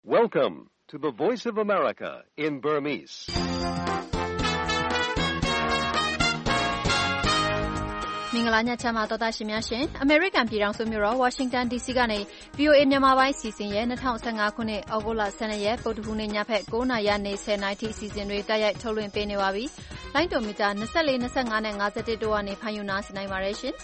Welcome to the Voice of America in Burmese. ။မင်္ဂလာညချမ်းပါတော်သားရှင်များရှင်။ American ပြည်ထောင်စုမြို့တော် Washington DC ကနေ VOA မြန်မာပိုင်းအစီအစဉ်ရဲ့2015ခုနှစ်ဩဂုတ်လ12ရက်ပုဒ်ထူးနေ့ညဖက်9:00နာရီနေ10:00နာရီထိအစီအစဉ်တွေတိုက်ရိုက်ထုတ်လွှင့်ပေးနေပါပြီ။လိုင်းတိုမီတာ24, 25နဲ့51တို့ကနေဖန်ယူနာဆင်နိုင်ပါတယ်ရှင်။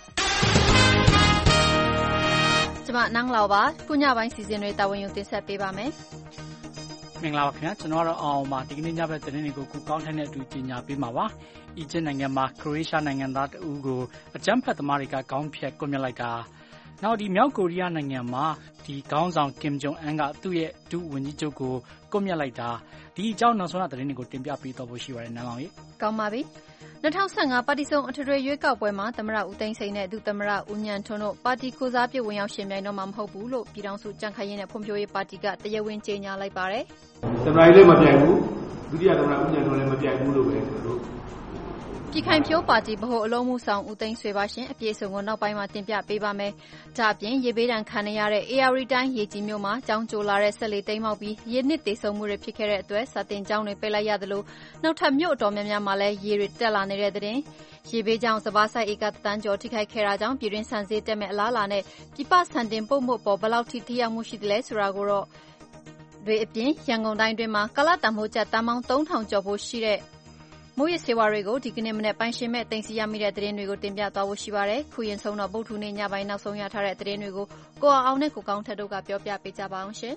ကျွန်မနန်းလောက်ပါ။ခုညပိုင်းအစီအစဉ်တွေတာဝန်ယူတင်ဆက်ပေးပါမယ်။မင်္ဂလာပါခင်ဗျာကျွန်တော်ကတော့အောင်ပါဒီကနေ့ညဘက်သတင်းတွေကိုခုကောင်းထိုင်းတဲ့အတူကြီးညာပေးမှာပါအီဂျစ်နိုင်ငံမှာခရိုအေးရှားနိုင်ငံသားတဦးကိုအကြမ်းဖက်သမားတွေကခေါင်းဖြတ်ကွပ်မျက်လိုက်တာနောက်ဒီမြောက်ကိုရီးယားနိုင်ငံမှာဒီခေါင်းဆောင်ကင်ဂျုံအန်ကသူ့ရဲ့ဒုဝန်ကြီးချုပ်ကိုကွပ်မျက်လိုက်တာဒီအကြောင်းနောက်ဆုံးရသတင်းတွေကိုတင်ပြပေးတော့ဖို့ရှိပါတယ်နန်းအောင်ကြီးကောင်းပါပြီ2015ပါတီစုံအထွေထွေရွေးကောက်ပွဲမှာသမ္မတဦးသိန်းစိန်နဲ့ဒုသမ္မတဦးဉာဏ်ထွန်းတို့ပါတီကိုစားပြုဝင်ရောက်ရှင်ပြိုင်တော့မှာမဟုတ်ဘူးလို့ပြည်ထောင်စုကြံ့ခိုင်ရေးနဲ့ဖွံ့ဖြိုးရေးပါတီကတရားဝင်ကြေညာလိုက်ပါတယ်သမ္မတလည်းမပြိုင်ဘူးဒုတိယသမ္မတဦးဉာဏ်ထွန်းလည်းမပြိုင်ဘူးလို့ပဲကျွန်တော်တို့ပြည်ခိုင်ဖြိုးပါတီဗဟိုအလုံးမှုဆောင်ဦးသိန်းဆွေပါရှင်အပြည့်အစုံကိုနောက်ပိုင်းမှာတင်ပြပေးပါမယ်။ဒါ့အပြင်ရေဘေးဒဏ်ခံနေရတဲ့ AR တိုင်းရေကြီးမြို့မှာကြောင်းကျိုလာတဲ့ဆက်လေသိမ်းမောက်ပြီးရေနစ်တေဆုံးမှုတွေဖြစ်ခဲ့တဲ့အတွက်စာတင်ကျောင်းတွေပိတ်လိုက်ရသလိုနောက်ထပ်မြို့အတော်များများမှာလည်းရေတွေတက်လာနေတဲ့တဲ့ရေဘေးကြောင့်စပါးစိုက်ဧကတန်းကျော်ထိခိုက်ခဲ့တာကြောင့်ပြည်တွင်းဆန်ဈေးတက်မဲ့အလားအလာနဲ့ပြည်ပဆန်တင်ပို့မှုပေါ်ဘယ်လောက်ထိထိရောက်မှုရှိသလဲဆိုတာကိုတော့တွေအပြင်ရန်ကုန်တိုင်းတွင်မှာကာလတန်ဖိုးကျပ်တန်းပေါင်း3000ကျော်ဖို့ရှိတဲ့မိုးရစေဝါတွေကိုဒီကနေ့မနေ့ပိုင်ရှင်မဲ့တင်စီရမိတဲ့သတင်းတွေကိုတင်ပြသွားဖို့ရှိပါတယ်။ခုရင်ဆုံးတော့ပုတ်ထူနေညပိုင်းနောက်ဆုံးရထားတဲ့သတင်းတွေကိုကိုအောင်နဲ့ကိုကောင်းထက်တို့ကပြောပြပေးကြပါအောင်ရှင်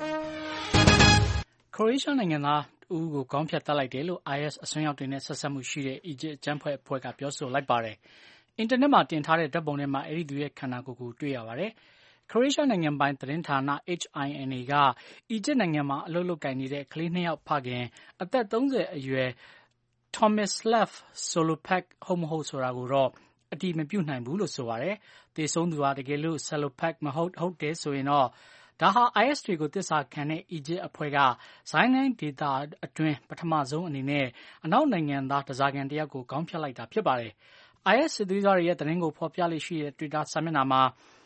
။ခရိုအေးရှားနိုင်ငံသားဦးကိုခေါင်းဖြတ်တက်လိုက်တယ်လို့ IS အစွန်းရောက်တွေနဲ့ဆက်ဆက်မှုရှိတဲ့အီဂျစ်အကြမ်းဖက်အဖွဲ့ကပြောဆိုလိုက်ပါတယ်။အင်တာနက်မှာတင်ထားတဲ့ဓာတ်ပုံထဲမှာအဲဒီသူရဲ့ခန္ဓာကိုယ်ကိုတွေ့ရပါတယ်။ခရိုအေးရှားနိုင်ငံပိုင်သတင်းဌာန HINA ကအီဂျစ်နိုင်ငံမှာအလုပ်လုပ်ကိုင်နေတဲ့ကလေး2ယောက်ဖခင်အသက်30အရွယ်Tomislav Solopak ဟုတ်မဟုတ်ဆိုတာကိုတော့အတည်မပြုနိုင်ဘူးလို့ဆိုပါတယ်။သေဆုံးသူဟာတကယ်လို့ Solopak မဟုတ်တယ်ဆိုရင်တော့ဒါဟာ IS တွေကိုသစ္စာခံတဲ့အီဂျစ်အဖွဲ့ကဇိုင်းလိုင်းဒေသအတွင်းပထမဆုံးအနေနဲ့အနောက်နိုင်ငံသားတစားကန်တယောက်ကိုခေါင်းဖြတ်လိုက်တာဖြစ်ပါတယ်။ IS စစ်သွေးကြွတွေရဲ့သတင်းကိုဖော်ပြလေ့ရှိတဲ့ Twitter စာမျက်နှာမှာ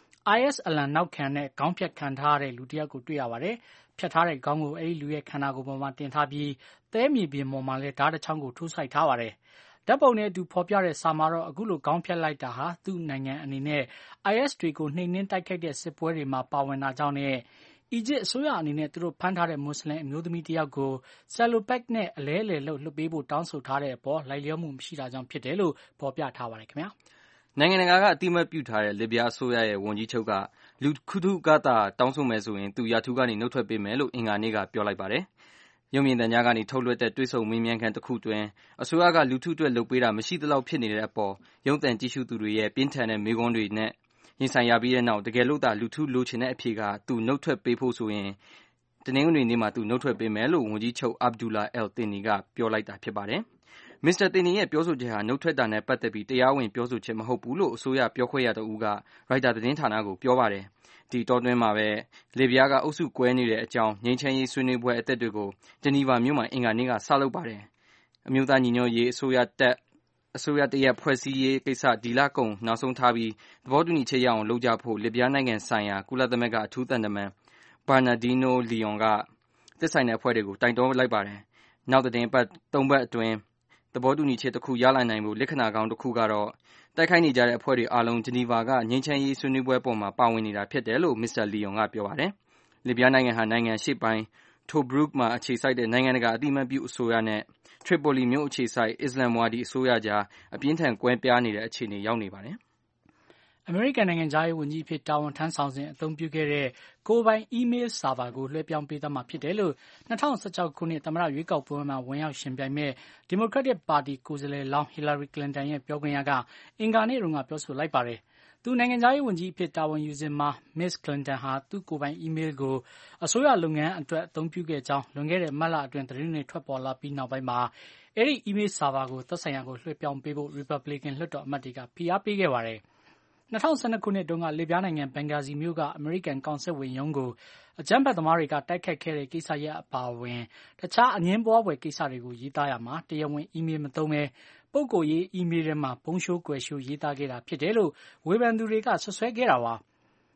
IS အလံနောက်ခံနဲ့ခေါင်းဖြတ်ခံထားတဲ့လူတယောက်ကိုတွေ့ရပါတယ်။ဖြတ်ထားတဲ့ခေါင်းကိုအဲဒီလူရဲ့ခန္ဓာကိုယ်ပေါ်မှာတင်ထားပြီးသဲမြေပြင်ပေါ်မှာလည်းဓာတ်တစ်ချောင်းကိုထိုးစိုက်ထားပါတယ်။ဓာတ်ပုံနဲ့အတူဖော်ပြတဲ့စာမှာတော့အခုလိုခေါင်းဖြတ်လိုက်တာဟာသူ့နိုင်ငံအနေနဲ့ IS တွေကိုနှိမ်နင်းတိုက်ခိုက်တဲ့စစ်ပွဲတွေမှာပါဝင်တာကြောင့်နဲ့အီဂျစ်အစိုးရအနေနဲ့သူတို့ဖမ်းထားတဲ့မွတ်စလင်အမျိုးသမီးတယောက်ကို Salopak နဲ့အလဲအလှယ်လုပ်လွှတ်ပေးဖို့တောင်းဆိုထားတဲ့အပေါ်လိုက်လျောမှုမရှိတာကြောင့်ဖြစ်တယ်လို့ဖော်ပြထားပါတယ်ခင်ဗျာ။နိုင်ငံတကာကအတိအမှတ်ပြုထားတဲ့လစ်ဗျားအစိုးရရဲ့ဝန်ကြီးချုပ်ကလူခုထုကတာတောင်းဆိုမယ်ဆိုရင်သူရာထူးကနေနှုတ်ထွက်ပေးမယ်လို့အင်္ဂါနေ့ကပြောလိုက်ပါတယ်။ရုပ်မြင်သံကြားကနေထုတ်လွှင့်တဲ့တွေ့ဆုံမေးမြန်းခန်းတစ်ခုတွင်အစိုးရကလူထုအတွက်လုပ်ပေးတာမရှိသလောက်ဖြစ်နေတဲ့အပေါ်ရုံးသံကြည့်ရှုသူတွေရဲ့ပြင်းထန်တဲ့မေးခွန်းတွေနဲ့ရင်ဆိုင်ရပြီးတဲ့နောက်တကယ်လို့သာလူထုလိုချင်တဲ့အဖြေကသူနှုတ်ထွက်ပေးဖို့ဆိုရင်တနင်္ဂနွေနေ့မှာသူနှုတ်ထွက်ပေးမယ်လို့ဝန်ကြီးချုပ် Abdullah al-Thani ကပြောလိုက်တာဖြစ်ပါတယ်။မစ္စတာ Thani ရဲ့ပြောဆိုချက်ဟာနှုတ်ထွက်တာနဲ့ပတ်သက်ပြီးတရားဝင်ပြောဆိုချက်မဟုတ်ဘူးလို့အစိုးရပြောခွင့်ရတဦးကရိုက်တာသတင်းဌာနကိုပြောပါတယ်။ဒီတောတွင်းမှာပဲလစ်ဗျားကအုပ်စုကွဲနေတဲ့အကြောင်းငြိမ်းချမ်းရေးဆွေးနွေးပွဲအသက်တွေကိုဂျနီဗာမြို့မှာအင်္ဂါနေ့ကစလုပ်ပါတယ်။အမျိုးသားညီညွတ်ရေးအစိုးရတရက်ဖွဲ့စည်းရေးကိစ္စဒီလကုန်နောက်ဆုံးထားပြီးသဘောတူညီချက်ရအောင်လုပ်ကြဖို့လစ်ဗျားနိုင်ငံဆိုင်ရာကုလသမဂ္ဂအထူးသံတမန်Bernardino Leon ကသက်ဆိုင်တဲ့အဖွဲ့တွေကိုတိုင်တောလိုက်ပါတယ်။နောက်3ပတ်အတွင်းသဘောတူညီချက်တစ်ခုရလာနိုင်ဖို့လက္ခဏာကောင်းတစ်ခုကတော့တိုက်ခိုက်နေကြတဲ့အဖွဲ့တွေအားလုံးဂျနီဗာကငြိမ်းချမ်းရေးဆွေးနွေးပွဲပေါ်မှာပါဝင်နေတာဖြစ်တယ်လို့မစ္စတာလီယွန်ကပြောပါတယ်။လစ်ဗျားနိုင်ငံဟာနိုင်ငံရှေ့ပိုင်းTobruk မှာအခြေစိုက်တဲ့နိုင်ငံတကာအသိအမှတ်ပြုအစိုးရနဲ့ထရီပိုလီမြို့အခြေစိုက်အစ္စလာမ်ဝါဒီအစိုးရကြားအပြင်းထန်ကွဲပြားနေတဲ့အခြေအနေရောက်နေပါတယ်။အမေရိကန်နိုင်ငံသားရေးဝန်ကြီးအဖြစ်တာဝန်ထမ်းဆောင်စဉ်အသုံးပြုခဲ့တဲ့ကိုယ်ပိုင်အီးမေးလ်ဆာဗာကိုလွှဲပြောင်းပေးသမှာဖြစ်တယ်လို့2016ခုနှစ်သမ္မတရွေးကောက်ပွဲမှာဝင်ရောက်ရှင်ပြိုင်မဲ့ဒီမိုကရက်တစ်ပါတီကိုယ်စားလှယ်လောင်းဟီလာရီကလင်တန်ရဲ့ပြောခွင့်ရကအင်္ဂါနေ့တုန်းကပြောဆိုလိုက်ပါတယ်။သူနိုင်ငံသားရေးဝန်ကြီးအဖြစ်တာဝန်ယူစဉ်မှာ Miss Clinton ဟာသူ့ကိုယ်ပိုင်အီးမေးလ်ကိုအစိုးရလုပ်ငန်းအတွက်အသုံးပြုခဲ့ကြောင်းလွန်ခဲ့တဲ့မတ်လအတွင်းသတင်းတွေထွက်ပေါ်လာပြီးနောက်ပိုင်းမှာအဲဒီအီးမေးလ်ဆာဗာကိုသက်ဆိုင်ရာကိုလွှဲပြောင်းပေးဖို့ Republican လွှတ်တော်အမတ်တွေကဖိအားပေးခဲ့ပါတယ်။2012ခုနှစ်တုန်းကလစ်ဗျားနိုင်ငံဘန်ဂါဇီမြို့ကအမေရိကန်ကောင်စစ်ဝန်ရုံးကိုအကြမ်းဖက်သမားတွေကတိုက်ခိုက်ခဲ့တဲ့ကိစ္စရပ်အပါအဝင်တခြားအငြင်းပွားဖွယ်ကိစ္စတွေကိုရေးသားရမှာတရားဝင်အီးမေးလ်မသုံးဘဲပုဂ္ဂိုလ်ရေးအီးမေးလ်ထဲမှာပုံရှိုးကွယ်ရှိုးရေးသားခဲ့တာဖြစ်တယ်လို့ဝေဖန်သူတွေကဆွဆွဲခဲ့တာပါ။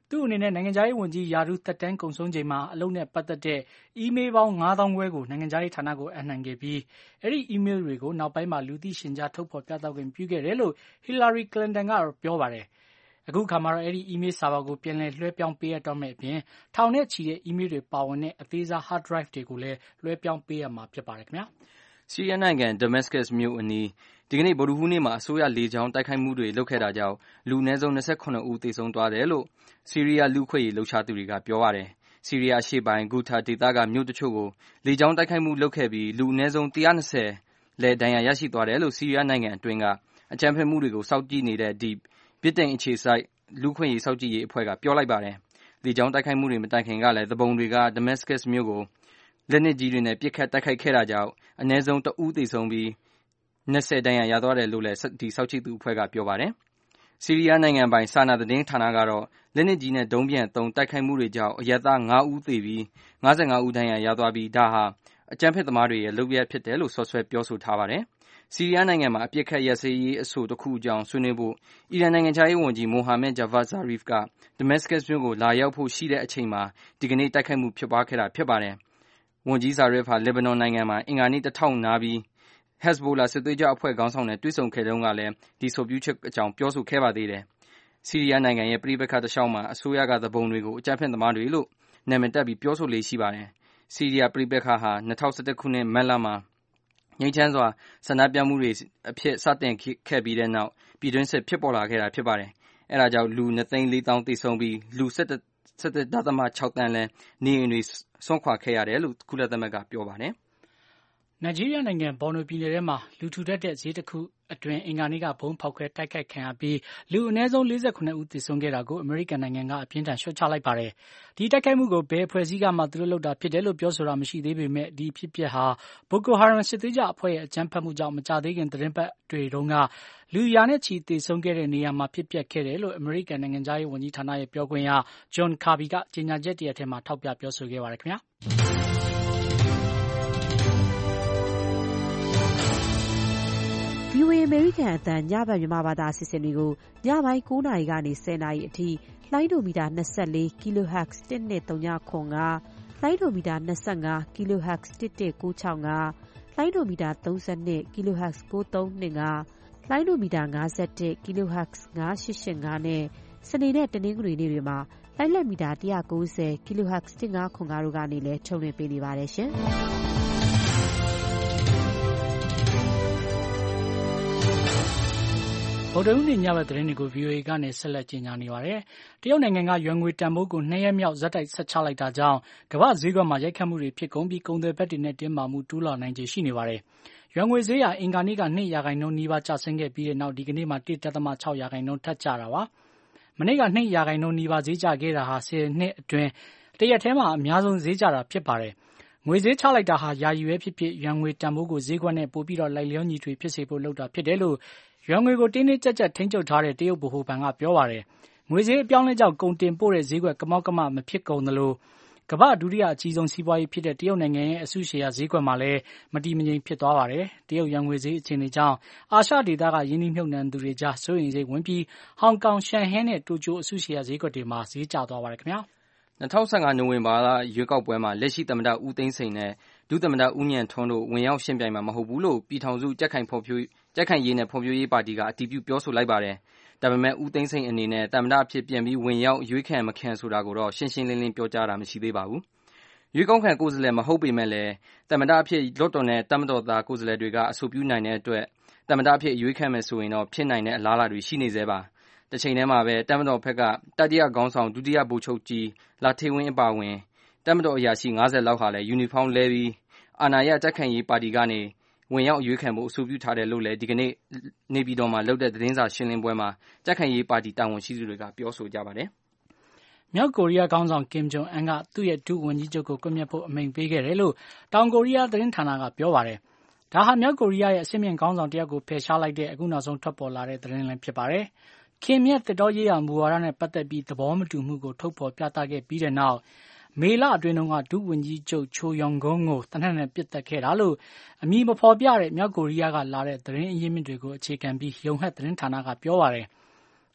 သူ့အနေနဲ့နိုင်ငံခြားရေးဝန်ကြီးရာထူးသက်တမ်းကုန်ဆုံးချိန်မှာအလုပ်နဲ့ပတ်သက်တဲ့အီးမေးလ်ပေါင်း 9,000 ခွဲကိုနိုင်ငံခြားရေးဌာနကိုအပ်နှံခဲ့ပြီးအဲဒီအီးမေးလ်တွေကိုနောက်ပိုင်းမှာလူသိရှင်ကြားထုတ်ဖော်ပြသခွင့်ပြုခဲ့တယ်လို့ Hillary Clinton ကပြောပါတယ်။အခုအခါမှာတော့အဲဒီအီးမေးလ်ဆာဗာကိုပြန်လည်လွှဲပြောင်းပေးအပ်တော့မယ့်အပြင်ထောင်နဲ့ချီတဲ့အီးမေးလ်တွေပါဝင်တဲ့အသေးစား hard drive တွေကိုလည်းလွှဲပြောင်းပေးအပ်မှာဖြစ်ပါတယ်ခင်ဗျာ။ဆီးရီးယားနိုင်ငံ Damascus မြို့အနီးဒီကနေ့ဗုဒ္ဓဟူးနေ့မှာအစိုးရလေကြောင်းတိုက်ခိုက်မှုတွေလုပ်ခဲ့တာကြောင့်လူအနည်းဆုံး28ဦးသေဆုံးသွားတယ်လို့ဆီးရီးယားလူ့အခွင့်အရေးလှုပ်ရှားသူတွေကပြောပါတယ်။ဆီးရီးယားအရှေ့ပိုင်း Ghouta ဒေသကမြို့တချို့ကိုလေကြောင်းတိုက်ခိုက်မှုလုပ်ခဲ့ပြီးလူအနည်းဆုံး120လည်းဒဏ်ရာရရှိသွားတယ်လို့ဆီးရီးယားနိုင်ငံအတွင်းကအကြမ်းဖက်မှုတွေကိုစောင့်ကြည့်နေတဲ့ဗြိတိန်အခြေစိုက်လူ့အခွင့်အရေးစောင့်ကြည့်ရေးအဖွဲ့ကပြောလိုက်ပါတယ်။လေကြောင်းတိုက်ခိုက်မှုတွေမတိုင်ခင်ကလည်းသူပုန်တွေက Damascus မြို့ကိုလက်နက်ကြီးတွေနဲ့ပစ်ခတ်တိုက်ခိုက်ခဲ့တာကြောင့်အနည်းဆုံး1ဦးသေဆုံးပြီး20ဒဏ်ရာရသွားတယ်လို့လည်းဒီစောင့်ကြည့်သူအဖွဲ့ကပြောပါတယ်။ဆီးရီးယားနိုင်ငံပိုင်စာနာသတင်းဌာနကတော့လက်နက်ကြီးနဲ့ဒုံးပျံသုံးတိုက်ခိုက်မှုတွေကြောင့်အရပ်သား9ဦးသေပြီး55ဦးဒဏ်ရာရသွားပြီးဒါဟာအကြမ်းဖက်သမားတွေရဲ့လုပ်ရပ်ဖြစ်တယ်လို့ဆွဆွဲပြောဆိုထားပါတယ်။ဆီးရီးယားနိုင်ငံမှာအပစ်အခတ်ရပ်စဲရေးအဆိုတစ်ခုအကြောင်းဆွေးနွေးဖို့အီရန်နိုင်ငံခြားရေးဝန်ကြီး Mohammad Javad Zarif က Damascus မြို့ကိုလာရောက်ဖို့ရှိတဲ့အချိန်မှာဒီကနေ့တိုက်ခိုက်မှုဖြစ်ပွားခဲ့တာဖြစ်ပါတယ်။ဝန်ကြီး Zarif ဟာလက်ဘနွန်နိုင်ငံမှာအင်္ဂါနေ့တစ်ထောက်နားပြီးHezbollah စစ်သွေးကြွအဖွဲ့ခေါင်းဆောင်နဲ့တွေ့ဆုံခဲ့တုန်းကလည်းဒီဆိုပြုချက်အကြောင်းပြောဆိုခဲ့ပါသေးတယ်။ဆီးရီးယားနိုင်ငံရဲ့ပြည်ပခါတလျှောက်မှာအစိုးရကသဘုံတွေကိုအကြမ်းဖက်သမားတွေလို့နာမည်တပ်ပြီးပြောဆိုလေ့ရှိပါတယ်။ဆီးရီးယားပြည်ပခါဟာ2011ခုနှစ်မတ်လမှာငြိမ်းချမ်းစွာဆန္ဒပြမှုတွေအဖြစ်စတင်ခဲ့ပြီးတဲ့နောက်ပြည်တွင်းစစ်ဖြစ်ပေါ်လာခဲ့တာဖြစ်ပါတယ်။အဲဒါကြောင့်လူ2,400,000သေဆုံးပြီးလူ17.6 သန်းလည်းနေအိမ်တွေစွန့်ခွာခဲ့ရတယ်လို့ကုလသမဂ္ဂပြောပါတယ်။နိုင်ဂျီးရီးယားနိုင်ငံဘော်နိုပြည်နယ်ထဲမှာလူထူထပ်တဲ့ဈေးတစ်ခုအတွင်းအင်္ဂါနေ့ကဗုံးဖောက်ခွဲတိုက်ခိုက်ခံရပြီးလူအနည်းဆုံး48ဦးသေဆုံးခဲ့တာကိုအမေရိကန်နိုင်ငံကအပြင်းထန်ရှုတ်ချလိုက်ပါတယ်။ဒီတိုက်ခိုက်မှုကိုဘယ်အဖွဲ့အစည်းကမှသူတို့လုပ်တာဖြစ်တယ်လို့ပြောဆိုတာမရှိသေးပေမဲ့ဒီဖြစ်ပျက်ဟာဘိုကိုဟာရမ်စစ်သွေးကြွအဖွဲ့ရဲ့အကြမ်းဖက်မှုကြောင့်မကြသေးခင်သတင်းပတ်တွေတုန်းကလူရာနဲ့ချီသေဆုံးခဲ့တဲ့နေရာမှာဖြစ်ပျက်ခဲ့တယ်လို့အမေရိကန်နိုင်ငံသားရေးဝန်ကြီးဌာနရဲ့ပြောခွင့်ရဂျွန်ကာဘီကကြေညာချက်တရက်ထဲမှာထောက်ပြပြောဆိုခဲ့ပါတယ်ခင်ဗျာ။ VOA အမေရိကန်အသံညဘက်မြန်မာဘာသာအစီအစဉ်တွေကိုညပိုင်း9နာရီကနေ10နာရီအထိလိုင်းဒိုမီတာ24 kHz 103.5လိုင်းဒိုမီတာ25 kHz 11965လိုင်းဒိုမီတာ32 kHz 9325လိုင်းဒိုမီတာ51 kHz 9885နဲ့စနေနဲ့တနင်္ဂနွေနေ့တွေမှာလိုင်းလက်မီတာ190 kHz 1505တို့ကနေလည်းထုတ်လွှင့်ပေးနေပါတယ်ရှင်။ဗုဒ္ဓဟူးနေ့ညဘက်သတင်းတွေကို VOA ကနေဆက်လက်ကြေညာနေပါတယ်။တရုတ်နိုင်ငံကရွှေငွေတန်ဖိုးကို2ရက်မြောက်ဆက်တိုက်ဆက်ချလိုက်တာကြောင့်ကမ္ဘာ့ဈေးကွက်မှာရိုက်ခတ်မှုတွေဖြစ်ကုန်ပြီးကုန်သွယ်ဘက်တွေနဲ့တင်းမာမှုတိုးလာနိုင်ခြေရှိနေပါတယ်။ရွှေငွေဈေးဟာအင်္ဂါနေ့က2%နီးပါးကျဆင်းခဲ့ပြီးတဲ့နောက်ဒီကနေ့မှာ1.6%ထပ်ကျတာပါ။မနေ့က2%နီးပါးဈေးကျခဲ့တာဟာ10နှစ်အတွင်းတရက်ထဲမှာအများဆုံးဈေးကျတာဖြစ်ပါတယ်။ငွေဈေးချလိုက်တာဟာယာယီပဲဖြစ်ဖြစ်ရွှေငွေတန်ဖိုးကိုဈေးကွက်နဲ့ပိုပြီးတော့လိုက်လျောညီထွေဖြစ်စေဖို့လုပ်တာဖြစ်တယ်လို့ရွှေငွေကိုတင်းတင်းကြပ်ကြပ်ထိန်းချုပ်ထားတဲ့တရုတ်ဗဟိုဘဏ်ကပြောပါတယ်။ငွေဈေးအပြောင်းလဲကြောင့်ကုန်တင်ပို့တဲ့ဈေးကွက်ကမောက်ကမမဖြစ်ကုန်သလိုကမ္ဘာ့ဒုတိယအကြီးဆုံးစီးပွားရေးဖြစ်တဲ့တရုတ်နိုင်ငံရဲ့အစုရှယ်ယာဈေးကွက်မှာလည်းမတည်မငြိမ်ဖြစ်သွားပါတယ်။တရုတ်ရွှေငွေဈေးအခြေအနေကြောင့်အာရှဒေသကယင်းနှိမ့်မြုပ်နှံသူတွေကြားစိုးရိမ်စိတ်ဝင်ပြီးဟောင်ကောင်ရှန်ဟဲနဲ့တိုကျိုအစုရှယ်ယာဈေးကွက်တွေမှာဈေးကျသွားပါတယ်ခင်ဗျာ။2015နိုဝင်ဘာလရွေးကောက်ပွဲမှာလက်ရှိသမ္မတဦးသိန်းစိန်နဲ့ဒုသမ္မတဦးဉာဏ်ထွန်းတို့ဝင်ရောက်ရှင်းပြိုင်မှာမဟုတ်ဘူးလို့ပြည်ထောင်စုကြက်ခိုင်ရေးနဲ့ဖွံ့ဖြိုးရေးပါတီကအတည်ပြုပြောဆိုလိုက်ပါတယ်။ဒါပေမဲ့ဦးသိန်းစိန်အနေနဲ့သမ္မတအဖြစ်ပြန်ပြီးဝင်ရောက်ရွေးခံမခံဆိုတာကိုတော့ရှင်းရှင်းလင်းလင်းပြောကြားတာမရှိသေးပါဘူး။ရွေးကောက်ခံကိုယ်စားလှယ်မဟုတ်ပေမဲ့လည်းသမ္မတအဖြစ်လွှတ်တော်နဲ့တပ်မတော်သားကိုယ်စားလှယ်တွေကအဆိုပြုနိုင်တဲ့အတွက်သမ္မတအဖြစ်ရွေးခံမယ်ဆိုရင်တော့ဖြစ်နိုင်တဲ့အလားအလာတွေရှိနေသေးပါ။တစ်ချိန်တည်းမှာပဲတပ်မတော်ဘက်ကတတိယခေါင်းဆောင်ဒုတိယဗိုလ်ချုပ်ကြီးလာထေးဝင်းအပါအဝင်တပ်မတော်အရာရှိ90လောက်ဟာလည်းယူနီဖောင်းလဲပြီးအာဏာရကြက်ခိုင်ရေးပါတီကနေဝင်ရောက်ရွေးခံဖို့အဆိုပြုထားတယ်လို့လည်းဒီကနေ့နေပြည်တော်မှာလုပ်တဲ့သတင်းစာရှင်းလင်းပွဲမှာကြက်ခိုင်ရေးပါတီတာဝန်ရှိသူတွေကပြောဆိုကြပါတယ်။မြောက်ကိုရီးယားခေါင်းဆောင်ကင်ဂျုံအန်ကသူ့ရဲ့ဒုဝန်ကြီးချုပ်ကိုကွပ်မျက်ဖို့အမိန့်ပေးခဲ့တယ်လို့တောင်ကိုရီးယားသတင်းဌာနကပြောပါတယ်။ဒါဟာမြောက်ကိုရီးယားရဲ့အဆင့်မြင့်ခေါင်းဆောင်တယောက်ကိုဖယ်ရှားလိုက်တဲ့အခုနောက်ဆုံးထွက်ပေါ်လာတဲ့သတင်းလည်းဖြစ်ပါတယ်။ခင်ရဲ့သစ်တောရေးရာမူဝါဒနဲ့ပတ်သက်ပြီးသဘောမတူမှုကိုထုတ်ဖော်ပြသခဲ့ပြီးတဲ့နောက်မေလအတွင်းကဒုဝန်ကြီးချုပ်ချိုယွန်ဂုံကိုတနက်နဲ့ပစ်တက်ခဲ့တာလို့အမည်မဖော်ပြတဲ့မြောက်ကိုရီးယားကလာတဲ့သတင်းအရင်းမြစ်တွေကိုအခြေခံပြီးယုံဟတ်သတင်းဌာနကပြောပါတယ်။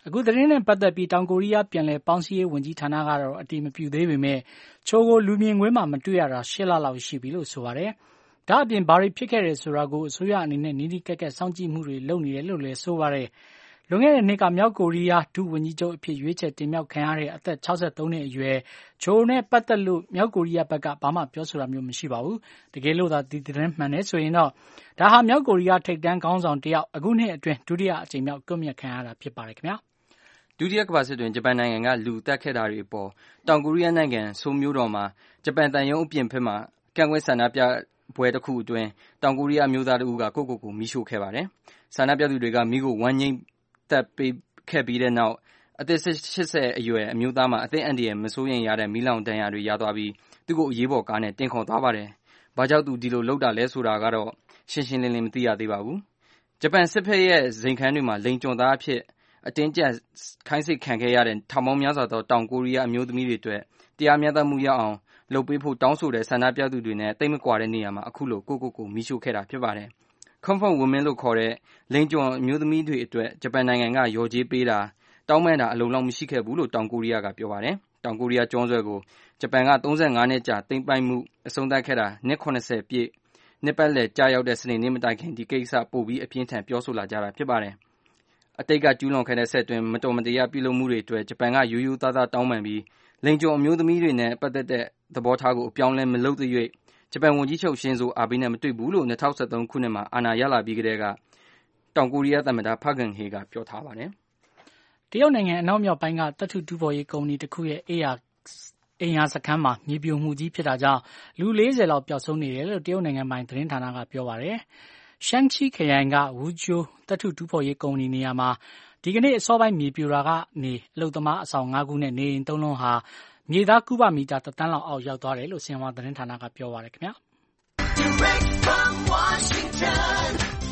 အခုသတင်းနဲ့ပတ်သက်ပြီးတောင်ကိုရီးယားပြန်လည်ပေါင်းစည်းရေးဝန်ကြီးဌာနကတော့အတည်မပြုသေးပေမဲ့ချိုကိုလူမြင်ကွင်းမှာမတွေ့ရတာ8 လလောက်ရှိပြီလို့ဆိုပါတယ်။ဒါအပြင်ဘာတွေဖြစ်ခဲ့တယ်ဆိုတာကိုအစိုးရအနေနဲ့နီးနီးကပ်ကပ်စောင့်ကြည့်မှုတွေလုပ်နေတယ်လို့လည်းဆိုပါတယ်။လွန်ခဲ့တဲ့နှစ်ကမြောက်ကိုရီးယားဒုဝန်ကြီးချုပ်အဖြစ်ရွေးချယ်တင်မြှောက်ခံရတဲ့အသက်63နှစ်အရွယ်ချိုနဲ့ပတ်သက်လို့မြောက်ကိုရီးယားဘက်ကဘာမှပြောဆိုတာမျိုးမရှိပါဘူး။တကယ်လို့သာဒီသတင်းမှန်တယ်ဆိုရင်တော့ဒါဟာမြောက်ကိုရီးယားထိပ်တန်းခေါင်းဆောင်တယောက်အခုနှစ်အတွင်းဒုတိယအကြိမ်မြောက်တွန်းမြတ်ခံရတာဖြစ်ပါတယ်ခင်ဗျာဒုတိယကမ္ဘာစစ်တွင်ဂျပန်နိုင်ငံကလူတက်ခဲ့တာတွေအပေါ်တောင်ကိုရီးယားနိုင်ငံဆိုးမျိုးတော်မှာဂျပန်တန်ယုံအပြင်ဘက်မှာကန့်ကွက်ဆန္ဒပြပွဲတစ်ခုအတွင်းတောင်ကိုရီးယားမျိုးသားတဦးကကိုမီးရှို့ခဲ့ပါတယ်။ဆန္ဒပြသူတွေကမီးကိုဝမ်းငိမ့်တက်ပေးခဲ့ပြီးတဲ့နောက်အသက်80အရွယ်အမျိုးသားမှာအသက်အန္တရာယ်မစိုးရိမ်ရတဲ့မီးလောင်ဒဏ်ရာတွေရသွားပြီးသူ့ကိုအရေးပေါ်ကားနဲ့တင်ခေါ်သွားပါတယ်။ဘာကြောင့်သူဒီလိုလုပ်တာလဲဆိုတာကတော့ရှင်းရှင်းလင်းလင်းမသိရသေးပါဘူး။ဂျပန်စစ်ဖက်ရဲ့ဇိမ်ခန်းတွေမှာလိန်ကျွန်သားအဖြစ်အတင်းကျပ်ခိုင်းစိတ်ခံခဲ့ရတဲ့ထောင်ပေါင်းများစွာသောတောင်ကိုရီးယားအမျိုးသမီးတွေအတွက်တရားမျှတမှုရအောင်လုပ်ပေးဖို့တောင်းဆိုတဲ့ဆန္ဒပြသူတွေနဲ့တိတ်မကွာတဲ့နေရာမှာအခုလိုကိုမီးရှို့ခဲ့တာဖြစ်ပါတယ်။ Comfort Women လို့ခေါ်တဲ့လိန်ကျွန်အမျိုးသမီးတွေအတွက်ဂျပန်နိုင်ငံကရော်ကြေးပေးတာတောင်းပန်တာအလုံလောက်မရှိခဲ့ဘူးလို့တောင်ကိုရီးယားကပြောပါတယ်။တောင်ကိုရီးယားကျွန်းဆွယ်ကိုဂျပန်က35နှစ်ကြာသိမ်းပိုက်မှုအဆုံးသတ်ခဲ့တာနှစ်80ပြည့်နှစ်ပတ်လည်ကြာရောက်တဲ့စနေနေ့မတိုင်ခင်ဒီကိစ္စပို့ပြီးအပြင်းထန်ပြောဆိုလာကြတာဖြစ်ပါတယ်။အတိတ်ကကျူးလွန်ခဲ့တဲ့ဆက်တွင်မတော်မတရားပြုလုပ်မှုတွေအတွက်ဂျပန်ကရိုးရိုးသားသားတောင်းပန်ပြီးလိန်ကျွန်အမျိုးသမီးတွေနဲ့ပတ်သက်တဲ့သဘောထားကိုအပြောင်းလဲမလုပ်သရွေ့ဂျပန်ဝန်ကြီးချုပ်ရှင်ဇိုအာဘေးနဲ့မတွေ့ဘူးလို့2013ခုနှစ်မှာအာဏာရလာပြီးကတည်းကတောင်ကိုရီးယားသမ္မတဖခင်ဟေကပြောထားပါတယ်။တရုတ်နိုင်ငံအနောက်မြောက်ပိုင်းကသတ္တုတူးဖော်ရေးကုမ္ပဏီတစ်ခုရဲ့အိမ်ယာစခန်းမှာမြေပြိုမှုကြီးဖြစ်တာကြောင့်လူ40လောက်ပျောက်ဆုံးနေတယ်လို့တရုတ်နိုင်ငံပိုင်သတင်းဌာနကပြောပါတယ်။ရှမ်းချီခရိုင်ကဝူကျိုသတ္တုတူးဖော်ရေးကုမ္ပဏီနေရာမှာဒီကနေ့အစောပိုင်းမြေပြိုတာကနေအလုပ်သမားအဆောင်5ခုနဲ့နေအိမ်3လုံးဟာမြေသားကုဗမီတာ1 တန်းလောက်အောက်ရောက်သွားတယ်လို့ဆင်ဟွာသတင်းဌာနကပြောပါတယ်ခင်ဗျာ။ Direct from Washington,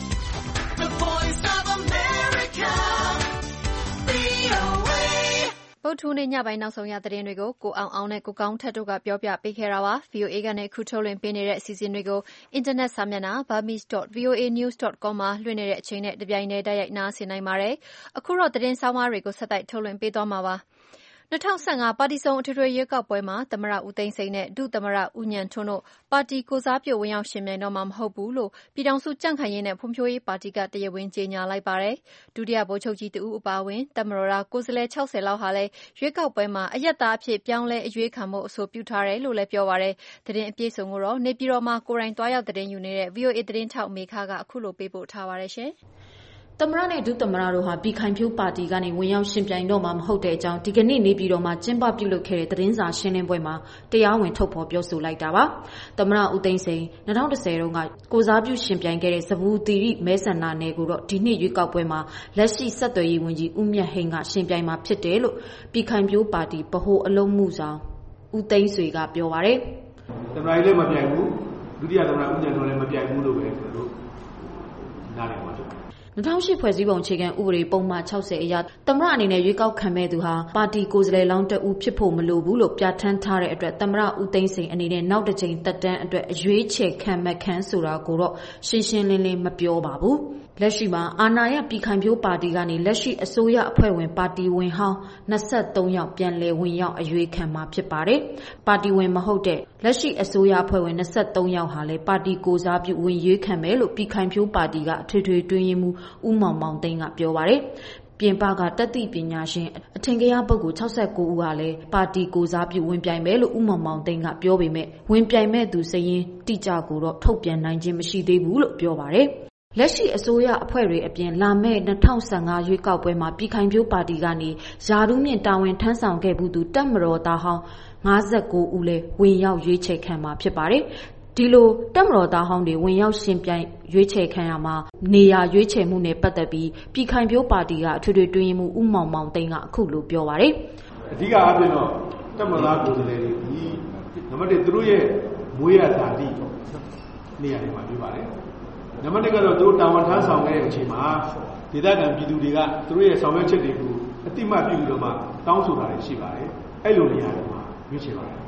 the Voice of America, VOA ဗုဒ္ဓဟူးနေ့ညပိုင်းနောက်ဆုံးရသတင်းတွေကိုကိုအောင်နဲ့ကိုကောင်းထက်တို့ကပြောပြပေးခဲ့တာပါ။ VOA ကနေခုထုတ်လွှင့်ပေးနေတဲ့အစီအစဉ်တွေကိုအင်တာနက်စာမျက်နှာ burmese.voanews.com မှာလွှင့်နေတဲ့အချိန်နဲ့တပြိုင်တည်းတိုက်ရိုက်နားဆင်နိုင်ပါတယ်။အခုတော့သတင်းဆောင်းပါးတွေကိုဆက်တိုက်ထုတ်လွှင့်ပေးသွားမှာပါ။2015ပါတီစုံအထွေထွေရွေးကောက်ပွဲမှာသမ္မတဦးသိန်းစိန်နဲ့ဒုသမ္မတဦးဉာဏ်ထွန်းတို့ပါတီကိုယ်စားပြုဝင်ရောက်ယှဉ်ပြိုင်တော့မှာမဟုတ်ဘူးလို့ပြည်ထောင်စုကြံ့ခိုင်ရေးနဲ့ဖွံ့ဖြိုးရေးပါတီကတရားဝင်ကြေညာလိုက်ပါတယ်။ဒုတိယဗိုလ်ချုပ်ကြီးတဦးအပါအဝင်တပ်မတော်သားကိုယ်စားလှယ်60လောက်ဟာလည်းရွေးကောက်ပွဲမှာအရပ်သားအဖြစ်ပြောင်းလဲအရွေးခံဖို့အဆိုပြုထားတယ်လို့လည်းပြောပါတယ်။သတင်းအပြည့်အစုံကိုတော့နေပြည်တော်မှာကိုယ်တိုင်သွားရောက်သတင်းယူနေတဲ့ VOA သတင်းထောက်မေခကအခုလိုပေးပို့ထားပါတယ်ရှင်။သမ္မတနဲ့ဒုသမ္မတတို့ဟာပြည်ခိုင်ဖြိုးပါတီကနေဝင်ရောက်ရှင်ပြိုင်တော့မှာမဟုတ်တဲ့အကြောင်းဒီကနေ့နေပြည်တော်မှာကျင်းပပြုလုပ်ခဲ့တဲ့သတင်းစာရှင်းလင်းပွဲမှာတရားဝင်ထုတ်ဖော်ပြောဆိုလိုက်တာပါ။သမ္မတဦးသိန်းစိန်2010တုန်းကကိုစားပြုရှင်ပြိုင်ခဲ့တဲ့စဘူးတီရိမဲဆန္ဒနယ်ကိုတော့ဒီနှစ်ရွေးကောက်ပွဲမှာလက်ရှိဆက်သွယ်ရေးဝန်ကြီးဦးမြတ်ဟိန်ကရှင်ပြိုင်မှာဖြစ်တယ်လို့ပြည်ခိုင်ဖြိုးပါတီဗဟိုအလုံးမှုဆောင်ဦးသိန်းဆွေကပြောပါတယ်။သမ္မတကြီးလည်းမပြိုင်ဘူးဒုတိယသမ္မတဦးဉာဏ်ထွန်းလည်းမပြိုင်ဘူးလို့ပဲကျွန်တော်တို့နားလည်ပါတယ် 2008ဖွဲ့စည်းပုံအခြေခံဥပဒေပုံမှန်60အရသမ္မတအနေနဲ့ရွေးကောက်ခံမဲ့သူဟာပါတီကိုယ်စားလှယ်လောင်းတဦးဖြစ်ဖို့မလိုဘူးလို့ပြဋ္ဌာန်းထားတဲ့အတွက်သမ္မတဦးသိန်းစိန်အနေနဲ့နောက်တစ်ကြိမ်သက်တမ်းအတွက်အရွေးချယ်ခံမဲ့ခံဆိုတာကိုတော့ရှင်းရှင်းလင်းလင်းမပြောပါဘူး။လက်ရှိမှာအာဏာရပြည်ခိုင်ဖြိုးပါတီကနေလက်ရှိအစိုးရအဖွဲ့ဝင်ပါတီဝင်ဟောင်း23ယောက်ပြန်လည်ဝင်ရောက်အရွေးခံမှာဖြစ်ပါတယ်။ပါတီဝင်မဟုတ်တဲ့လက်ရှိအစိုးရအဖွဲ့ဝင်23ယောက်ဟာလည်းပါတီကိုစားပြုဝင်ရွေးခံမယ်လို့ပြည်ခိုင်ဖြိုးပါတီကအထွေထွေတွင်းရင်မှုဦးမောင်မောင်သိန်းကပြောပါတယ်။ပြင်ပကတတိပညာရှင်အထင်ကရပုဂ္ဂိုလ်69ဦးကလည်းပါတီကိုစားပြုဝင်ပြိုင်မယ်လို့ဦးမောင်မောင်သိန်းကပြောပေမဲ့ဝင်ပြိုင်မဲ့သူစရင်တိကျကိုတော့ထုတ်ပြန်နိုင်ခြင်းမရှိသေးဘူးလို့ပြောပါတယ်။လက်ရှိအစိုးရအဖွဲ့တွေအပြင်လာမယ့်2015ရွေးကောက်ပွဲမှာပြည်ခိုင်ဖြိုးပါတီကနေယာဒူးမြင့်တာဝန်ထမ်းဆောင်ခဲ့မှုသူတပ်မတော်သားဟောင်း59ဦးလည်းဝင်ရောက်ရွေးချယ်ခံမှာဖြစ်ပါတယ်။ဒီလိုတပ်မတော်သားဟောင်းတွေဝင်ရောက်ရှင်ပြိုင်ရွေးချယ်ခံရမှာနေရာရွေးချယ်မှုနဲ့ပတ်သက်ပြီးပြည်ခိုင်ဖြိုးပါတီကအထွေထွေတွင်းရင်မှုဦးမောင်မောင်သိန်းကအခုလိုပြောပါတယ်။အဓိကအပြင်တော့တပ်မတော်သားကိုယ်စားလှယ်တွေဒီနံပါတ်1သူတို့ရဲ့မွေးရတာတိနေရာတွေမှာပြပါတယ်။နံပါတ်2ကတော့သူတို့တာဝန်ထမ်းဆောင်ခဲ့တဲ့အချိန်မှာဒေသခံပြည်သူတွေကသူတို့ရဲ့ဆောင်ရွက်ချက်တွေကိုအတိမတ်ပြုပြီးတော့မှတောင်းဆိုတာတွေရှိပါတယ်။အဲ့လိုနေရာတွေမှာရွေးချယ်ပါတယ်လ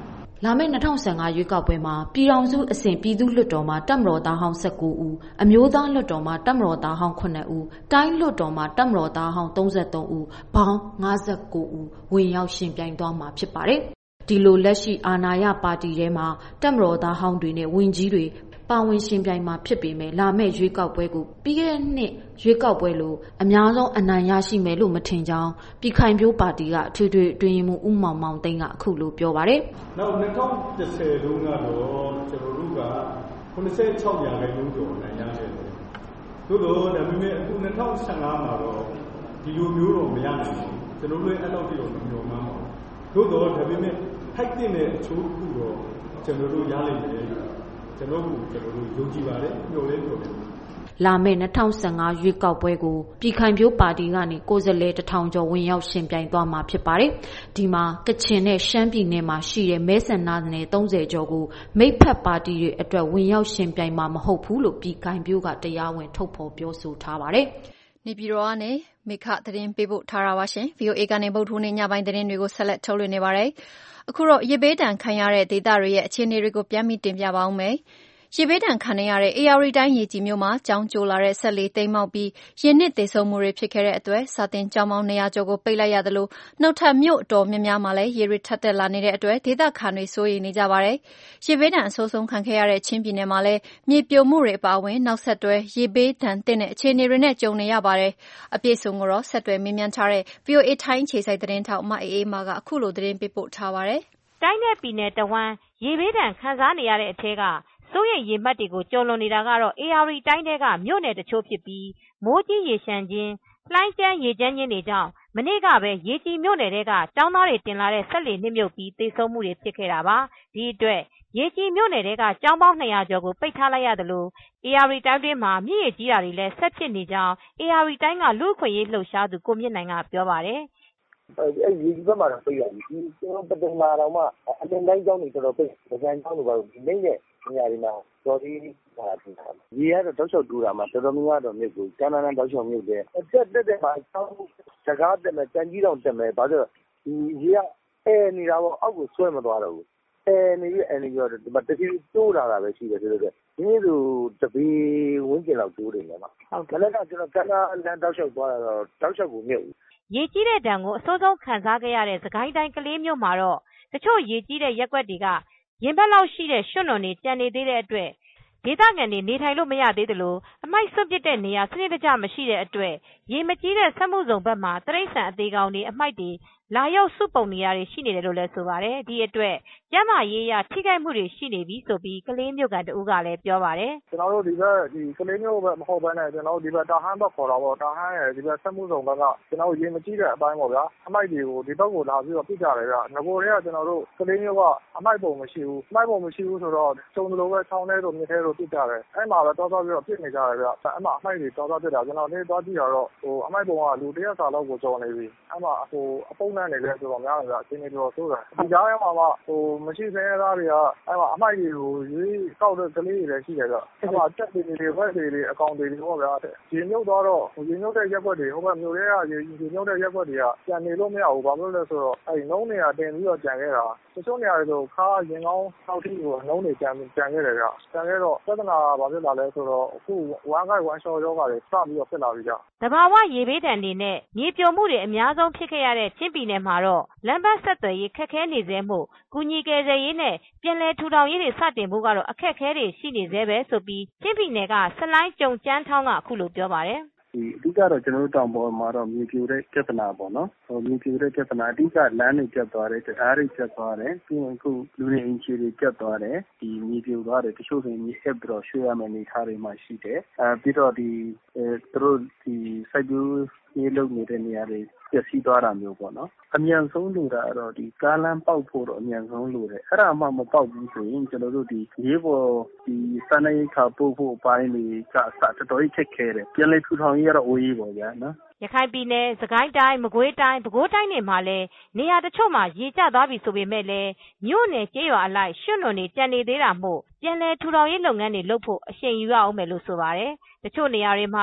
လာမယ့်2015ရွေးကောက်ပွဲမှာပြည်ထောင်စုအဆင့်ပြည်သူ့လွှတ်တော်မှာတပ်မတော်သားဟောင်း19ဦးအမျိုးသားလွှတ်တော်မှာတပ်မတော်သားဟောင်း9ဦးတိုင်းလွှတ်တော်မှာတပ်မတော်သားဟောင်း33ဦးပေါင်း59ဦးဝင်ရောက်ရှင်ပြိုင်သွားမှာဖြစ်ပါတယ်ဒီလိုလက်ရှိအာဏာရပါတီထဲမှာတပ်မတော်သားဟောင်းတွေနဲ့ဝန်ကြီးတွေပါဝင်ရှင်ပြိုင်မှာဖြစ်ပေမဲ့လာမယ့်ရွေးကောက်ပွဲကိုပြီးခဲ့တဲ့နှစ်ရွေးကောက်ပွဲလိုအများဆုံးအနိုင်ရရှိမယ်လို့မထင်ကြောင်းပြည်ခိုင်ဖြိုးပါတီကထွေထွေအတွင်းရေးမှူးဦးမောင်မောင်သိန်းကအခုလိုပြောပါတယ်။နောက်2010တုန်းကတော့ကျွန်တော်တို့က86ရာခိုင်နှုန်းကျော်နိုင်ရခဲ့တယ်။သို့တော့ဒါပေမဲ့အခု2015မှာတော့ဒီလိုမျိုးတော့မရနိုင်ဘူး။ကျွန်တော်တို့အဲ့လောက်ထိတော့မမျှော်မှန်းပါဘူး။သို့တော့ဒါပေမဲ့ထိုက်တဲ့အချိုးခုတော့ကျွန်တော်တို့ရလိမ့်မယ်။ကျွန်တော်တို့ယုံကြည်ပါတယ်မျှော်လင့်တယ်လာမယ့်2015ရွေးကောက်ပွဲကိုပြည်ခိုင်ဖြိုးပါတီကနေကိုယ်စားလှယ်1000ကျော်ဝင်ရောက်ရှင်ပြိုင်သွားမှာဖြစ်ပါတယ်။ဒီမှာကချင်နဲ့ရှမ်းပြည်နယ်မှာရှိတဲ့မဲဆန္ဒနယ်30ကျော်ကိုမိတ်ဖက်ပါတီတွေအတွက်ဝင်ရောက်ရှင်ပြိုင်မှာမဟုတ်ဘူးလို့ပြည်ခိုင်ဖြိုးကတရားဝင်ထုတ်ဖော်ပြောဆိုထားပါတယ်။နေပြည်တော်ကနေမိခသတင်းပေးပို့ထားတာပါရှင်။ VOA ကနေဗုဒ္ဓဟူးနေ့ညပိုင်းသတင်းတွေကိုဆက်လက်ထုတ်လွှင့်နေပါတယ်။အခုတော့ရေဘေးဒဏ်ခံရတဲ့ဒေသတွေရဲ့အခြေအနေတွေကိုပြန်ပြီးတင်ပြပါဦးမယ်။ရေဘေးဒဏ်ခံရတဲ့ AR တိုင်းရေကြီးမြို့မှာကျောင်းကျိုးလာတဲ့ဆက်လေတိမ်မောက်ပြီးရေနစ်သေဆုံးမှုတွေဖြစ်ခဲ့တဲ့အတွက်စာသင်ကျောင်းပေါင်း200ကျော်ကိုပိတ်လိုက်ရသလိုနောက်ထပ်မြို့အတော်များများမှာလည်းရေတွေထပ်တက်လာနေတဲ့အတွက်ဒေသခံတွေစိုးရိမ်နေကြပါတယ်။ရေဘေးဒဏ်အဆိုးဆုံးခံခဲ့ရတဲ့ချင်းပြည်နယ်မှာလည်းမြေပြိုမှုတွေအပါအဝင်နောက်ဆက်တွဲရေဘေးဒဏ်သင့်တဲ့အခြေအနေတွေနဲ့ကြုံနေရပါတယ်။အပြည့်စုံကိုတော့ဆက်တွဲမေးမြန်းထားတဲ့ VOA ထိုင်းခြေစိုက်သတင်းထောက်မအေးမာကအခုလိုသတင်းပေးပို့ထားပါတယ်။တိုင်းနဲ့ပြည်နယ်တဝန်းရေဘေးဒဏ်ခံစားနေရတဲ့အထက်ကစိုးရိမ်ရေမှတ်တွေကိုကျော်လွန်နေတာကတော့ AR တိုင်းထဲကမြို့နယ်တချို့ဖြစ်ပြီးမိုးကြီးရေရှမ်းခြင်းလှိုင်းကြမ်းရေကြမ်းခြင်းတွေကြောင့်မနေ့ကပဲရေကြီးမြို့နယ်တွေကကျောင်းသားတွေတင်လာတဲ့ဆက်လေနှစ်မြုပ်ပြီးသေဆုံးမှုတွေဖြစ်ခဲ့တာပါဒီအတွက်ရေကြီးမြို့နယ်တွေကကျောင်းပေါင်း200ကျော်ကိုပိတ်ထားလိုက်ရသလို AR တိုင်းတွင်းမှာမြစ်ရေကြီးတာတွေလည်းဆက်ဖြစ်နေကြောင်း AR တိုင်းကလူ့အခွင့်အရေးလှုပ်ရှားသူကိုမြင့်နိုင်ကပြောပါတယ်ရေကြီးဘက်မှာတော့ပိတ်ရပြီကျွန်တော်ပထမတော့မှအတင်တိုင်းကျောင်းတွေတော်တော်ပိတ်ပကံကျောင်းတွေပါဒီနေ့နဲ့နေရာတွေမှာတော်သေးတာဖြစ်တာရေကတော့တောက်လျှောက်တူးတာမှာတော်တော်များများတော့မြစ်ကိုကမ်းနားတောက်လျှောက်မြစ်တယ်အတက်တဲ့မှာကျောင်းစကားတက်မယ်တန်ကြီးတောင်တက်မယ်ဘာလို့ဒီရေကနေတာပေါ့အောက်ကိုဆွဲမသွားတော့ဘူးနေပြီးတော့ဒီမှာတတိတိုးလာတာပဲရှိတယ်ဆိုတော့ဒီလိုတပီဝင်းကျင်လောက်တိုးနေတယ်မှာဟုတ်တယ်လည်းကျွန်တော်ကမ်းနားလမ်းတောက်လျှောက်သွားတော့တောက်လျှောက်ကိုမြုပ်ရေကြီးတဲ့ဒဏ်ကိုအဆိုးဆုံးခံစားခဲ့ရတဲ့စကိုင်းတိုင်းကလေးမြို့မှာတော့တချို့ရေကြီးတဲ့ရက်ွက်တွေကရင်ဘက်လောက်ရှိတဲ့ရွှွန့်နွံတွေကျန်နေသေးတဲ့အတွက်ဒေသခံတွေနေထိုင်လို့မရသေးသလိုအမိုက်စွန့်ပစ်တဲ့နေရာစနစ်တကျမရှိတဲ့အတွက်ရေမကြီးတဲ့စက်မှုဇုံဘက်မှာတရိတ်ဆန်အသေးကောင်တွေအမိုက်တွေလာရောက်စုပုံနေရတွေရှိနေတယ်လို့လည်းဆိုပါတယ်ဒီအတွက်ကျန်းမာရေးရထိခိုက်မှုတွေရှိနေပြီဆိုပြီးကလေးမြို့ကန်တဦးကလည်းပြောပါတယ်ကျွန်တော်တို့ဒီဘက်ကလေးမြို့ဘက်မဟုတ်ဘဲနဲ့ကျွန်တော်တို့ဒီဘက်တာဟန်းဘက်ခေါ်တာပေါ့တာဟန်းရဲ့ဒီဘက်စက်မှုဇုံဘက်ကကျွန်တော်တို့ရေမကြီးတဲ့အပိုင်းပေါ့ဗျာအမိုက်တွေကိုဒီဘက်ကိုလာပြီးတော့ပြစ်ကြတယ်ဗျငကိုတွေကကျွန်တော်တို့ကလေးမြို့ကအမိုက်ပုံမရှိဘူးအမိုက်ပုံမရှိဘူးဆိုတော့ကျုံလိုပဲချောင်းထဲတို့မြစ်ထဲတို့ပြစ်ကြတယ်အဲ့မှာပဲတောပြီးတော့ပြစ်နေကြတယ်ဗျအဲ့မှာအမိုက်တွေတောပြစ်တာကျွန်တော်နေသွားကြည့်ရတော့အမိုက်ပုံကလူတရက်စာလောက်ကိုကျော်နေပြီအဲ့မှာအပုံနဲ့နေလဲဆိုတော့များတယ်ဗျအချင်းတွေတော့ဆိုးတယ်ဒီကြားထဲမှာမရှိစဲသားတွေကအဲ့မှာအမိုက်တွေကိုရေးကောက်တဲ့ကလေးတွေလည်းရှိတယ်ဗျအဲ့မှာတက်တွေဝက်တွေအကောင်တွေပေါ့ဗျာရေမြုပ်သွားတော့ရေမြုပ်တဲ့ရက်ွက်တွေဟိုဘက်မြို့ထဲကရေမြုပ်တဲ့ရက်ွက်တွေကပြန်နေလို့မရဘူးဘာလို့လဲဆိုတော့အဲ့နှုံးတွေကတင်ပြီးတော့ကြံခဲ့တာတချို့နေရာတွေဆိုခါရင်ကောင်းထောက်ထိကိုနှုံးတွေကြံခဲ့တယ်ဗျကြံခဲ့တော့ပြဿနာဘာဖြစ်လာလဲဆိုတော့အခု1 guy 1 shot ယောဂါတွေစပြီးတော့ဖြစ်လာပြီကြတဘာဝရေဘေးဒဏ်တွေနဲ့မြေပြိုမှုတွေအများဆုံးဖြစ်ခဲ့ရတဲ့ချင်းပြည်နယ်မှာတော့လမ်းပန်းဆက်သွယ်ရေးခက်ခဲနေစေမှုကူညီကယ်ဆယ်ရေးနဲ့ပြန်လည်ထူထောင်ရေးတွေစတင်ဖို့ကတော့အခက်အခဲတွေရှိနေသေးပဲဆိုပြီးချင်းပြည်နယ်ကဆလိုင်းကြုံကျန်းထောင်းကအခုလိုပြောပါတယ်အဓိကတော့ကျွန်တော်တို့တောင်ပေါ်မှာတော့မြေပြိုတဲ့ပြဿနာပေါ့နော်မြေပြိုတဲ့ပြဿနာအဓိကလမ်းတွေကျက်သွားတယ်တရားတွေကျက်သွားတယ်ပြီးရင်အခုလူတွေအင်ချီတွေကျက်သွားတယ်ဒီမြေပြိုသွားတယ်တချို့ဆိုရင်မြေဆက်ပြီးတော့ရွှေ့ရမယ့်အနေအထားတွေမှာရှိတယ်ပြီးတော့သူတို့ဒီစိုက်ပျိုးရေးလုပ်နေတဲ့နေရာတွေပျက်စီးသွားတာမျိုးပေါ့နော်အမြန်ဆုံးလိုတာကတော့ဒီကားလမ်းပေါက်ဖို့တော့အမြန်ဆုံးလိုတယ်အဲ့ဒါမှမပေါက်ဘူးဆိုရင်ကျွန်တော်တို့ဒီရေးပေါ်ဒီစာနေခါပို့ဖို့ပိုင်းတွေကစတော်တော်ခက်ခဲတယ်ပြန်လေထူထောင်ရေးကတော့အိုးရေးပေါ့ဗျာနော်ရခိုင်ပြည်နယ်စကိုင်းတိုင်းမကွေးတိုင်းပဲခူးတိုင်းတွေမှာလည်းနေရာတချို့မှာရေကျသွားပြီဆိုပေမဲ့လည်းမြို့နယ်ကျေးရွာအလိုက်ရွှွန့်နွံတွေကျန်နေသေးတာမို့ပြန်လည်ထူထောင်ရေးလုပ်ငန်းတွေလုပ်ဖို့အချိန်ယူရအောင်မယ်လို့ဆိုပါတယ်တချို့နေရာတွေမှာတော့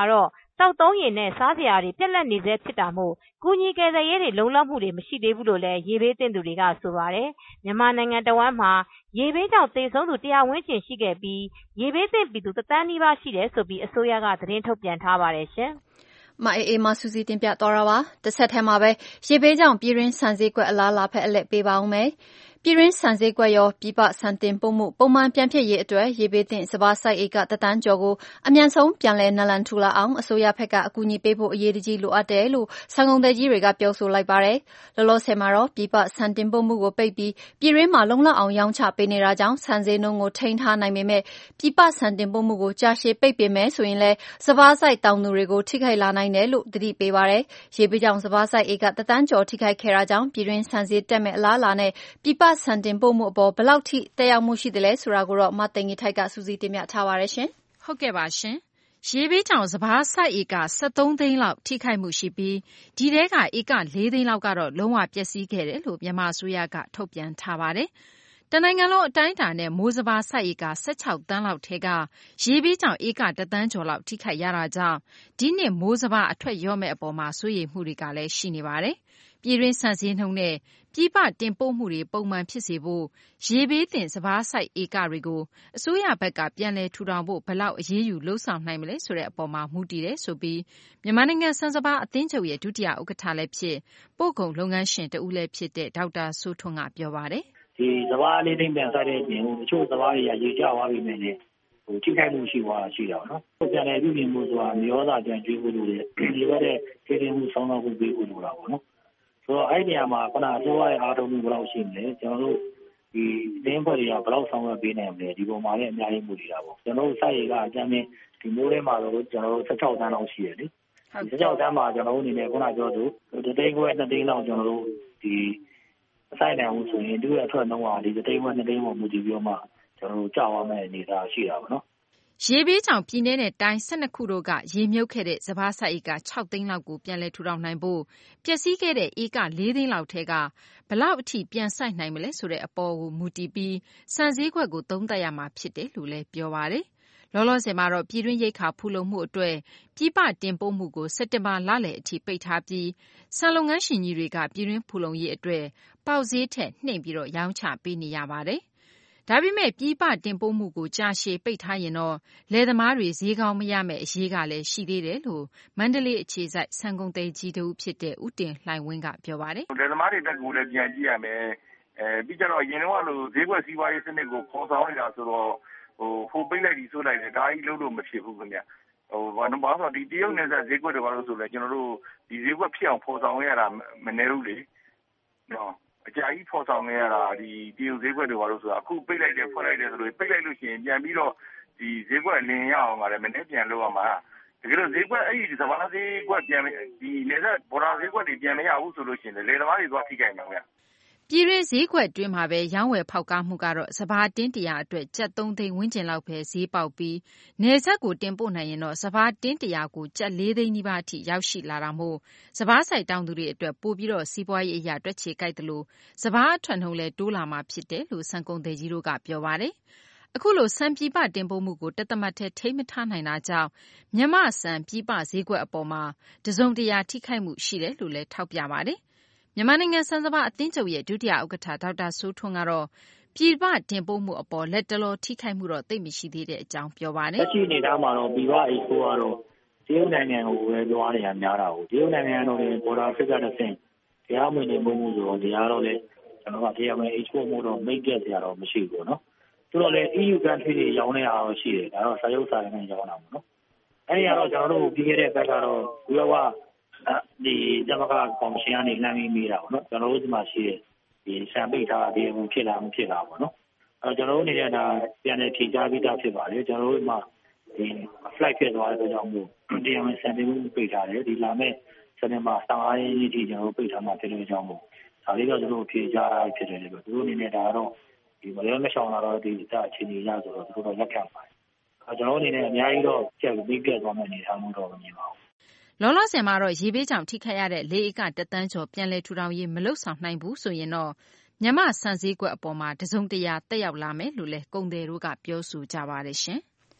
သောက်သုံးရေနဲ့စားစရာတွေပြတ်လတ်နေဆဲဖြစ်တာမို့ကူညီကယ်ဆယ်ရေးတွေလုံလောက်မှုတွေမရှိသေးဘူးလို့လည်းရေဘေးသင့်သူတွေကဆိုပါတယ်။မြန်မာနိုင်ငံတဝန်းမှာရေဘေးကြောင့်သေဆုံးသူ100 ဝန်းကျင်ရှိခဲ့ပြီးရေဘေးသင့်ပြည်သူ1 သန်းနီးပါးရှိတယ်ဆိုပြီးအစိုးရကသတင်းထုတ်ပြန်ထားပါတယ်ရှင်။မအေးမစူစီတင်ပြသွားတာပါ။တစ်ဆက်တည်းမှာပဲရေဘေးကြောင့်ပြည်တွင်းဆန်ဈေးကွက်အလားအလာဖက်အလက်ပေးပါဦးမယ်။ပြည်တွင်းဆန်ဈေးကွက်ရောပြည်ပဆန်တင်ပို့မှုပုံမှန်ပြန်ဖြစ်ရေးအတွက်ရေဘေးသင့်စပါးစိုက်ဧက1 သန်းကျော်ကိုအမြန်ဆုံးပြန်လည်နလန်ထူလာအောင်အစိုးရဘက်ကအကူအညီပေးဖို့အရေးတကြီးလိုအပ်တယ်လို့ဆန်ကုန်သည်ကြီးတွေကပြောဆိုလိုက်ပါတယ်။လောလောဆယ်မှာတော့ပြည်ပဆန်တင်ပို့မှုကိုပိတ်ပြီးပြည်တွင်းမှာလုံလောက်အောင်ရောင်းချပေးနေတာကြောင့်ဆန်ဈေးနှုန်းကိုထိန်းထားနိုင်ပေမဲ့ပြည်ပဆန်တင်ပို့မှုကိုကြာရှည်ပိတ်ပင်မယ်ဆိုရင်လည်းစပါးစိုက်တောင်သူတွေကိုထိခိုက်လာနိုင်တယ်လို့သတိပေးပါတယ်။ရေဘေးကြောင့်စပါးစိုက်ဧက1 သန်းကျော်ထိခိုက်ခဲ့တာကြောင့်ပြည်တွင်းဆန်ဈေးတက်မဲ့အလားအလာနဲ့ပြည်ပဆန်တင်ပို့မှုအပေါ်ဘယ်လောက်ထိတက်ရောက်မှုရှိသလဲဆိုတာကိုတော့မသိင်္ဂီထိုက်ကစူးစီးတင်ပြထားပါတယ်ရှင်။ဟုတ်ကဲ့ပါရှင်။ရေဘေးကြောင့်စပါးစိုက်ဧက73 သိန်းလောက်ထိခိုက်မှုရှိပြီးဒီထဲကဧက4 သိန်းလောက်ကတော့လုံးဝပျက်စီးခဲ့တယ်လို့မြန်မာအစိုးရကထုတ်ပြန်ထားပါတယ်။တနိုင်ငံလုံးအတိုင်းအတာနဲ့မိုးစပါးစိုက်ဧက16 သန်းလောက်ထဲကရေဘေးကြောင့်ဧက1 သန်းကျော်လောက်ထိခိုက်ရတာကြောင့်ဒီနှစ်မိုးစပါးအထွက်လျော့မဲ့အပေါ်မှာစိုးရိမ်မှုတွေကလည်းရှိနေပါတယ်။ပြည်တွင်းဆန်ဈေးနှုန်းနဲ့ပြည်ပတင်ပို့မှုတွေပုံမှန်ဖြစ်စေဖို့ရေဘေးသင့်စပါးစိုက်ဧကတွေကိုအစိုးရဘက်ကပြန်လည်ထူထောင်ဖို့ဘယ်လောက်အရေးယူလှုံ့ဆော်နိုင်မလဲဆိုတဲ့အပေါ်မှာမူတည်တယ်ဆိုပြီးမြန်မာနိုင်ငံဆန်စပါးအသင်းချုပ်ရဲ့ဒုတိယဥက္ကဋ္ဌလည်းဖြစ်ပို့ကုန်လုပ်ငန်းရှင်တဦးလည်းဖြစ်တဲ့ဒေါက်တာစိုးထွန်းကပြောပါတယ်။ဒီစပါးလေးသိမ့်ပြန်စိုက်တဲ့အပြင်တချို့စပါးတွေကရေကျသွားပြီမယ်လေထိခိုက်မှုရှိသွားတာရှိတာပေါ့နော်။ပြန်လည်ပြုပြင်မှုဆိုတာမျောစာပြန်ကျွေးဖို့လိုတယ်။ဒီဘက်တဲ့ပြည်တွင်းမှုဆောင်းတော့ဖို့ပေးဖို့လိုတာပေါ့နော်။ဆိုတော့အဲ့ဒီနေရာမှာခုနအစိုးရရဲ့အားထုတ်မှုဘယ်လောက်ရှိမလဲကျွန်တော်တို့ဒီသင်းဖွဲ့တွေကဘယ်လောက်ဆောင်ရွက်ပေးနိုင်မလဲဒီပုံမှာလည်းအများကြီးမှုနေတာပေါ့ကျွန်တော်တို့စိုက်ရကအကြမ်းနဲ့ဒီမိုးထဲမှာတော့ကျွန်တော်တို့16 သန်းလောက်ရှိတယ်လေ16 သန်းမှာကျွန်တော်တို့အနေနဲ့ခုနပြောသူတသိန်းခွဲ2 သိန်းလောက်ကျွန်တော်တို့ဒီစိုက်နိုင်မှုဆိုရင်သူ့ရဲ့အထွက်နှုန်းကဒီတသိန်းခွဲ2 သိန်းပေါ်မူတည်ပြီးတော့မှကျွန်တော်တို့ကြာသွားမယ့်အနေအထားရှိတာပေါ့နော်ရေဘေးကြောင့်ပြည်내နဲ့တိုင်း12ခုတို့ကရေမြုပ်ခဲ့တဲ့စပါးစိုက်ဧက6 သိန်းလောက်ကိုပြန်လည်ထူထောင်နိုင်ဖို့ပျက်စီးခဲ့တဲ့ဧက4 သိန်းလောက်ထဲကဘလောက်အထိပြန်စိုက်နိုင်မလဲဆိုတဲ့အပေါ်ကိုမူတည်ပြီးစံစည်းကွက်ကိုသုံးသပ်ရမှာဖြစ်တယ်လို့လည်းပြောပါတယ်။လောလောဆယ်မှာတော့ပြည်တွင်းရိတ်ခါဖူလုံမှုအတွက်ပြည်ပတင်ပို့မှုကိုစက်တင်ဘာလလယ်အထိပိတ်ထားပြီးဆန်လုပ်ငန်းရှင်ကြီးတွေကပြည်တွင်းဖူလုံရေးအတွက်ပေါက်ဈေးထက်နှိမ့်ပြီးတော့ရောင်းချပေးနေရပါတယ်။ဒါပေမဲ့ပြည်ပတင်ပို့မှုကိုကြာရှည်ပိတ်ထားရင်တော့လယ်သမားတွေဈေးကောင်းမရမယ့်အရေးကလည်းရှိသေးတယ်လို့မန္တလေးအခြေစိုက်ဆန်ကုန်သည်ကြီးတူဖြစ်တဲ့ဦးတင်လှိုင်ဝင်းကပြောပါတယ်လယ်သမားတွေတက်ကိုလည်းပြန်ကြည့်ရမယ်ပြီးကြတော့အရင်တော့လို့ဈေးကွက်စီးပွားရေးစနစ်ကိုပေါ်ဆောင်နေတာဆိုတော့ဟိုပိတ်လိုက်ပြီးဆိုလိုက်တယ်ဒါကြီးလုံးလို့မဖြစ်ဘူးခင်ဗျဘာလို့ဆိုဒီတရုတ်နယ်စပ်ဈေးကွက်တွေဘာလို့ဆိုလဲကျွန်တော်တို့ဒီဈေးကွက်ဖြစ်အောင်ပေါ်ဆောင်ရတာမနေဘူးလေနော်အကြာကြီးဖော်ဆောင်နေရတာဒီတရုတ်ဈေးကွက်တွေဘာလို့ဆိုတာအခုပိတ်လိုက်တယ်ဖွင့်လိုက်တယ်ဆိုလို့ပိတ်လိုက်လို့ရှိရင်ပြန်ပြီးတော့ဒီဈေးကွက်လင်းရအောင်ကလည်းမနေ့ပြန်လုပ်ရမှာတကယ်လို့ဈေးကွက်အဲ့ဒီစပါးဈေးကွက်ပြန်ဒီနေဆက်ဘော်ဒါဈေးကွက်တွေပြန်မရဘူးဆိုလို့ရှိရင်လေသမားတွေသွားထိခိုက်မှာဗျပြည်တွင်းဈေးကွက်တွင်းမှာပဲရောင်းဝယ်ဖောက်ကားမှုကတော့စပါးတင်း100အတွက်ကျပ်3 သိန်းဝန်းကျင်လောက်ပဲဈေးပေါက်ပြီးနယ်စပ်ကိုတင်ပို့နိုင်ရင်တော့စပါးတင်း100ကိုကျပ်4 သိန်းနီးပါးအထိရောက်ရှိလာတာမို့စပါးဆိုင်တောင်သူတွေအတွက်ပိုပြီးတော့စီးပွားရေးအရာတွက်ချေကြိုက်တယ်လို့စပါးအထွက်နှုန်းလဲတိုးလာမှာဖြစ်တယ်လို့ဆန်ကုန်သည်ကြီးတို့ကပြောပါတယ်အခုလိုဆန်ပြည်ပတင်ပို့မှုကိုတသမတ်ထဲထိမထားနိုင်တာကြောင့်မြန်မာဆန်ပြည်ပဈေးကွက်အပေါ်မှာတစုံတရာထိခိုက်မှုရှိတယ်လို့လည်းထောက်ပြပါတယ်မြန်မာနိုင်ငံဆန်စပါးအသင်းချုပ်ရဲ့ဒုတိယဥက္ကဋ္ဌဒေါက်တာစိုးထွန်းကတော့ပြည်ပတင်ပို့မှုအပေါ်လက်တလောထိခိုက်မှုတော့သိပ်မရှိသေးတဲ့အကြောင်းပြောပါတယ်။လက်ရှိအနေအထားမှာတော့ပြည်ပအိတ်ကိုကတော့တရုတ်နိုင်ငံကိုပဲသွားနေရများတာကိုတရုတ်နိုင်ငံကတော့လေဘော်ဒါဖစ်ကတစ်ဆင့်တရားမဝင်နေမှုဆိုတော့တရားတော့လေကျွန်တော်ကတရားမဝင် export မှုတော့မိတ်get ကြတော့မရှိဘူးနော်။ဆိုတော့လေ EU country တွေရောင်းနေတာတော့ရှိတယ်ဒါတော့စာရုပ်စာရင်းနဲ့ရောင်းတာပေါ့နော်။အဲဒီကတော့ကျွန်တော်တို့ပြီးခဲ့တဲ့ဘက်ကတော့ဘယ်တော့ဒီဂျမကကော်မရှင်ကနေလှမ်းပြီးမိတာပေါ့နော်ကျွန်တော်တို့ဒီမှာရှိတဲ့ဒီဆံပိတ်ထားတဲ့ဘူးဖြစ်လာမဖြစ်လာပေါ့နော်အဲကျွန်တော်တို့နေတဲ့ဒါပြန်နေထိကြပြီးသားဖြစ်ပါတယ်ကျွန်တော်တို့ဒီမှာဒီ flight ဖြစ်သွားတဲ့ကြောင့်မို့တရားဝင်ဆန်တင်မှုပိတ်ထားတယ်ဒီလာမဲ့စနေမှာ15ရက်နေ့ထိကျွန်တော်တို့ပိတ်ထားမှာဖြစ်တဲ့ကြောင့်မို့ဒါလေးတော့ကျွန်တော်ဖြေကြရဖြစ်တယ်လေသူတို့အနေနဲ့ဒါတော့ဒီမလဲမရှောင်လာတော့ဒီအအခြေအနေရဆိုတော့သူတို့တော့လက်ခံပါတယ်အဲကျွန်တော်အနေနဲ့အများကြီးတော့ချက်ပြီးပြတ်သွားမယ့်အနေအထားမျိုးတော့မမြင်ပါဘူးလောလောဆယ်မှာတော့ရေဘေးကြောင့်ထိခိုက်ရတဲ့4 ဧက1 သန်းကျော်ပြန်လည်ထူထောင်ရေးမလုပ်ဆောင်နိုင်ဘူးဆိုရင်တော့မြန်မာဆန်ဈေးကွက်အပေါ်မှာတစုံတရာတက်ရောက်လာမယ်လို့လည်းကုန်သည်တို့ကပြောဆိုကြပါတယ်ရှင်မ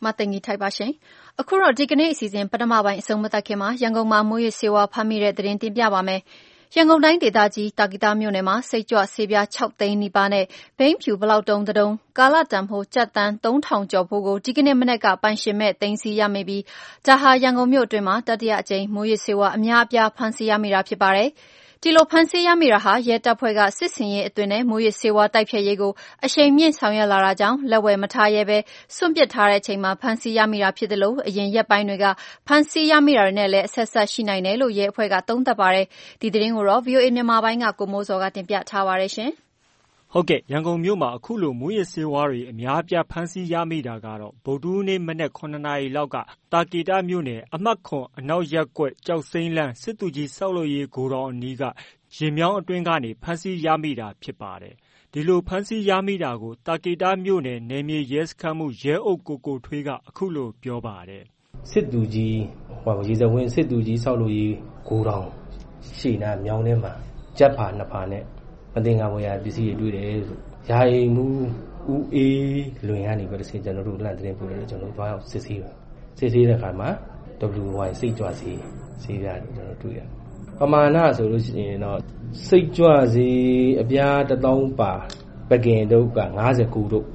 မသိင်္ဂီထိုက်ပါရှင်။အခုတော့ဒီကနေ့အစီအစဉ်ပထမပိုင်းအဆုံးမသတ်ခင်မှာရန်ကုန်မှာမူရစ်ဆေးဝါးဖမ်းမိတဲ့သတင်းတင်ပြပါမယ်။ရန်ကုန်တိုင်းဒေသကြီးတာကီတာမြို့နယ်မှာစိတ်ကြွဆေးပြား6သိန်းနီးပါးနဲ့ဘိန်းဖြူဘလောက်တုံးတုံးကာလတန်ဖိုးကျပ်သန်း3000ကျော်ဖိုးကိုဒီကနေ့မနက်ကပိုင်ရှင်မဲ့သိမ်းဆည်းရမိပြီးဒါဟာရန်ကုန်မြို့အတွင်းမှာတတိယအကြိမ်မူရစ်ဆေးဝါးအများအပြားဖမ်းဆီးရမိတာဖြစ်ပါတယ်။ဒီလိုဖမ်းဆီးရမိတာဟာရဲတပ်ဖွဲ့ကစစ်စင်ရေးအတွင်းနဲ့မူရစ်ဆေးဝါးတိုက်ဖျက်ရေးကိုအရှိန်မြင့်ဆောင်ရွက်လာတာကြောင့်လက်ဝယ်မထားရဲပဲစွန့်ပစ်ထားတဲ့အချိန်မှာဖမ်းဆီးရမိတာဖြစ်တယ်လို့အရင်ရက်ပိုင်းတွေကဖမ်းဆီးရမိတာတွေနဲ့လည်းအဆက်ဆက်ရှိနိုင်တယ်လို့ရဲအဖွဲ့ကသုံးသပ်ပါတယ်။ဒီသတင်းကိုတော့ VOA မြန်မာပိုင်းကကိုမိုးစောကတင်ပြထားပါတယ်ရှင်။ဟုတ်ကဲ့ရန်ကုန်မြို့မှာအခုလိုမူရစ်ဆေးဝါးတွေအများအပြားဖမ်းဆီးရမိတာကတော့ဗုဒ္ဓဟူးနေ့မနက်9 နာရီလောက်ကတာကီတာမြို့နယ်အမှတ်9အနောက်ရပ်ကွက်ကြောက်စိမ်းလန်းစစ်သူကြီးဆောက်လုပ်ရေးဂိုဒေါင်အနီးကရင်မြောင်းအတွင်းကနေဖမ်းဆီးရမိတာဖြစ်ပါတယ်။ဒီလိုဖမ်းဆီးရမိတာကိုတာကီတာမြို့နယ်နယ်မြေရဲစခန်းမှုရဲအုပ်ကိုထွေးကအခုလိုပြောပါတယ်။စစ်သူကြီးရေစဝင်းစစ်သူကြီးဆောက်လုပ်ရေးဂိုဒေါင်ရှိနာမြောင်းထဲမှာကြက်ဖာနှစ်ဖာနဲ့မတင်္ဂါဝယ်ရပစ္စည်းတွေတွေ့တယ်ဆိုယာယီမူဦးအေးလွင်ကနေပြီးတော့ကျွန်တော်တို့လန့်သတင်းပို့တယ်ကျွန်တော်တို့သွားစစ်ဆေးတဲ့အခါမှာ WY စိတ်ကြွဆေးပြားကျွန်တော်တွေ့ရတယ်ပမာဏဆိုလို့ရှိရင်တော့စိတ်ကြွဆေးအပြား1000ပါပကင်တုပ်က59တုပ်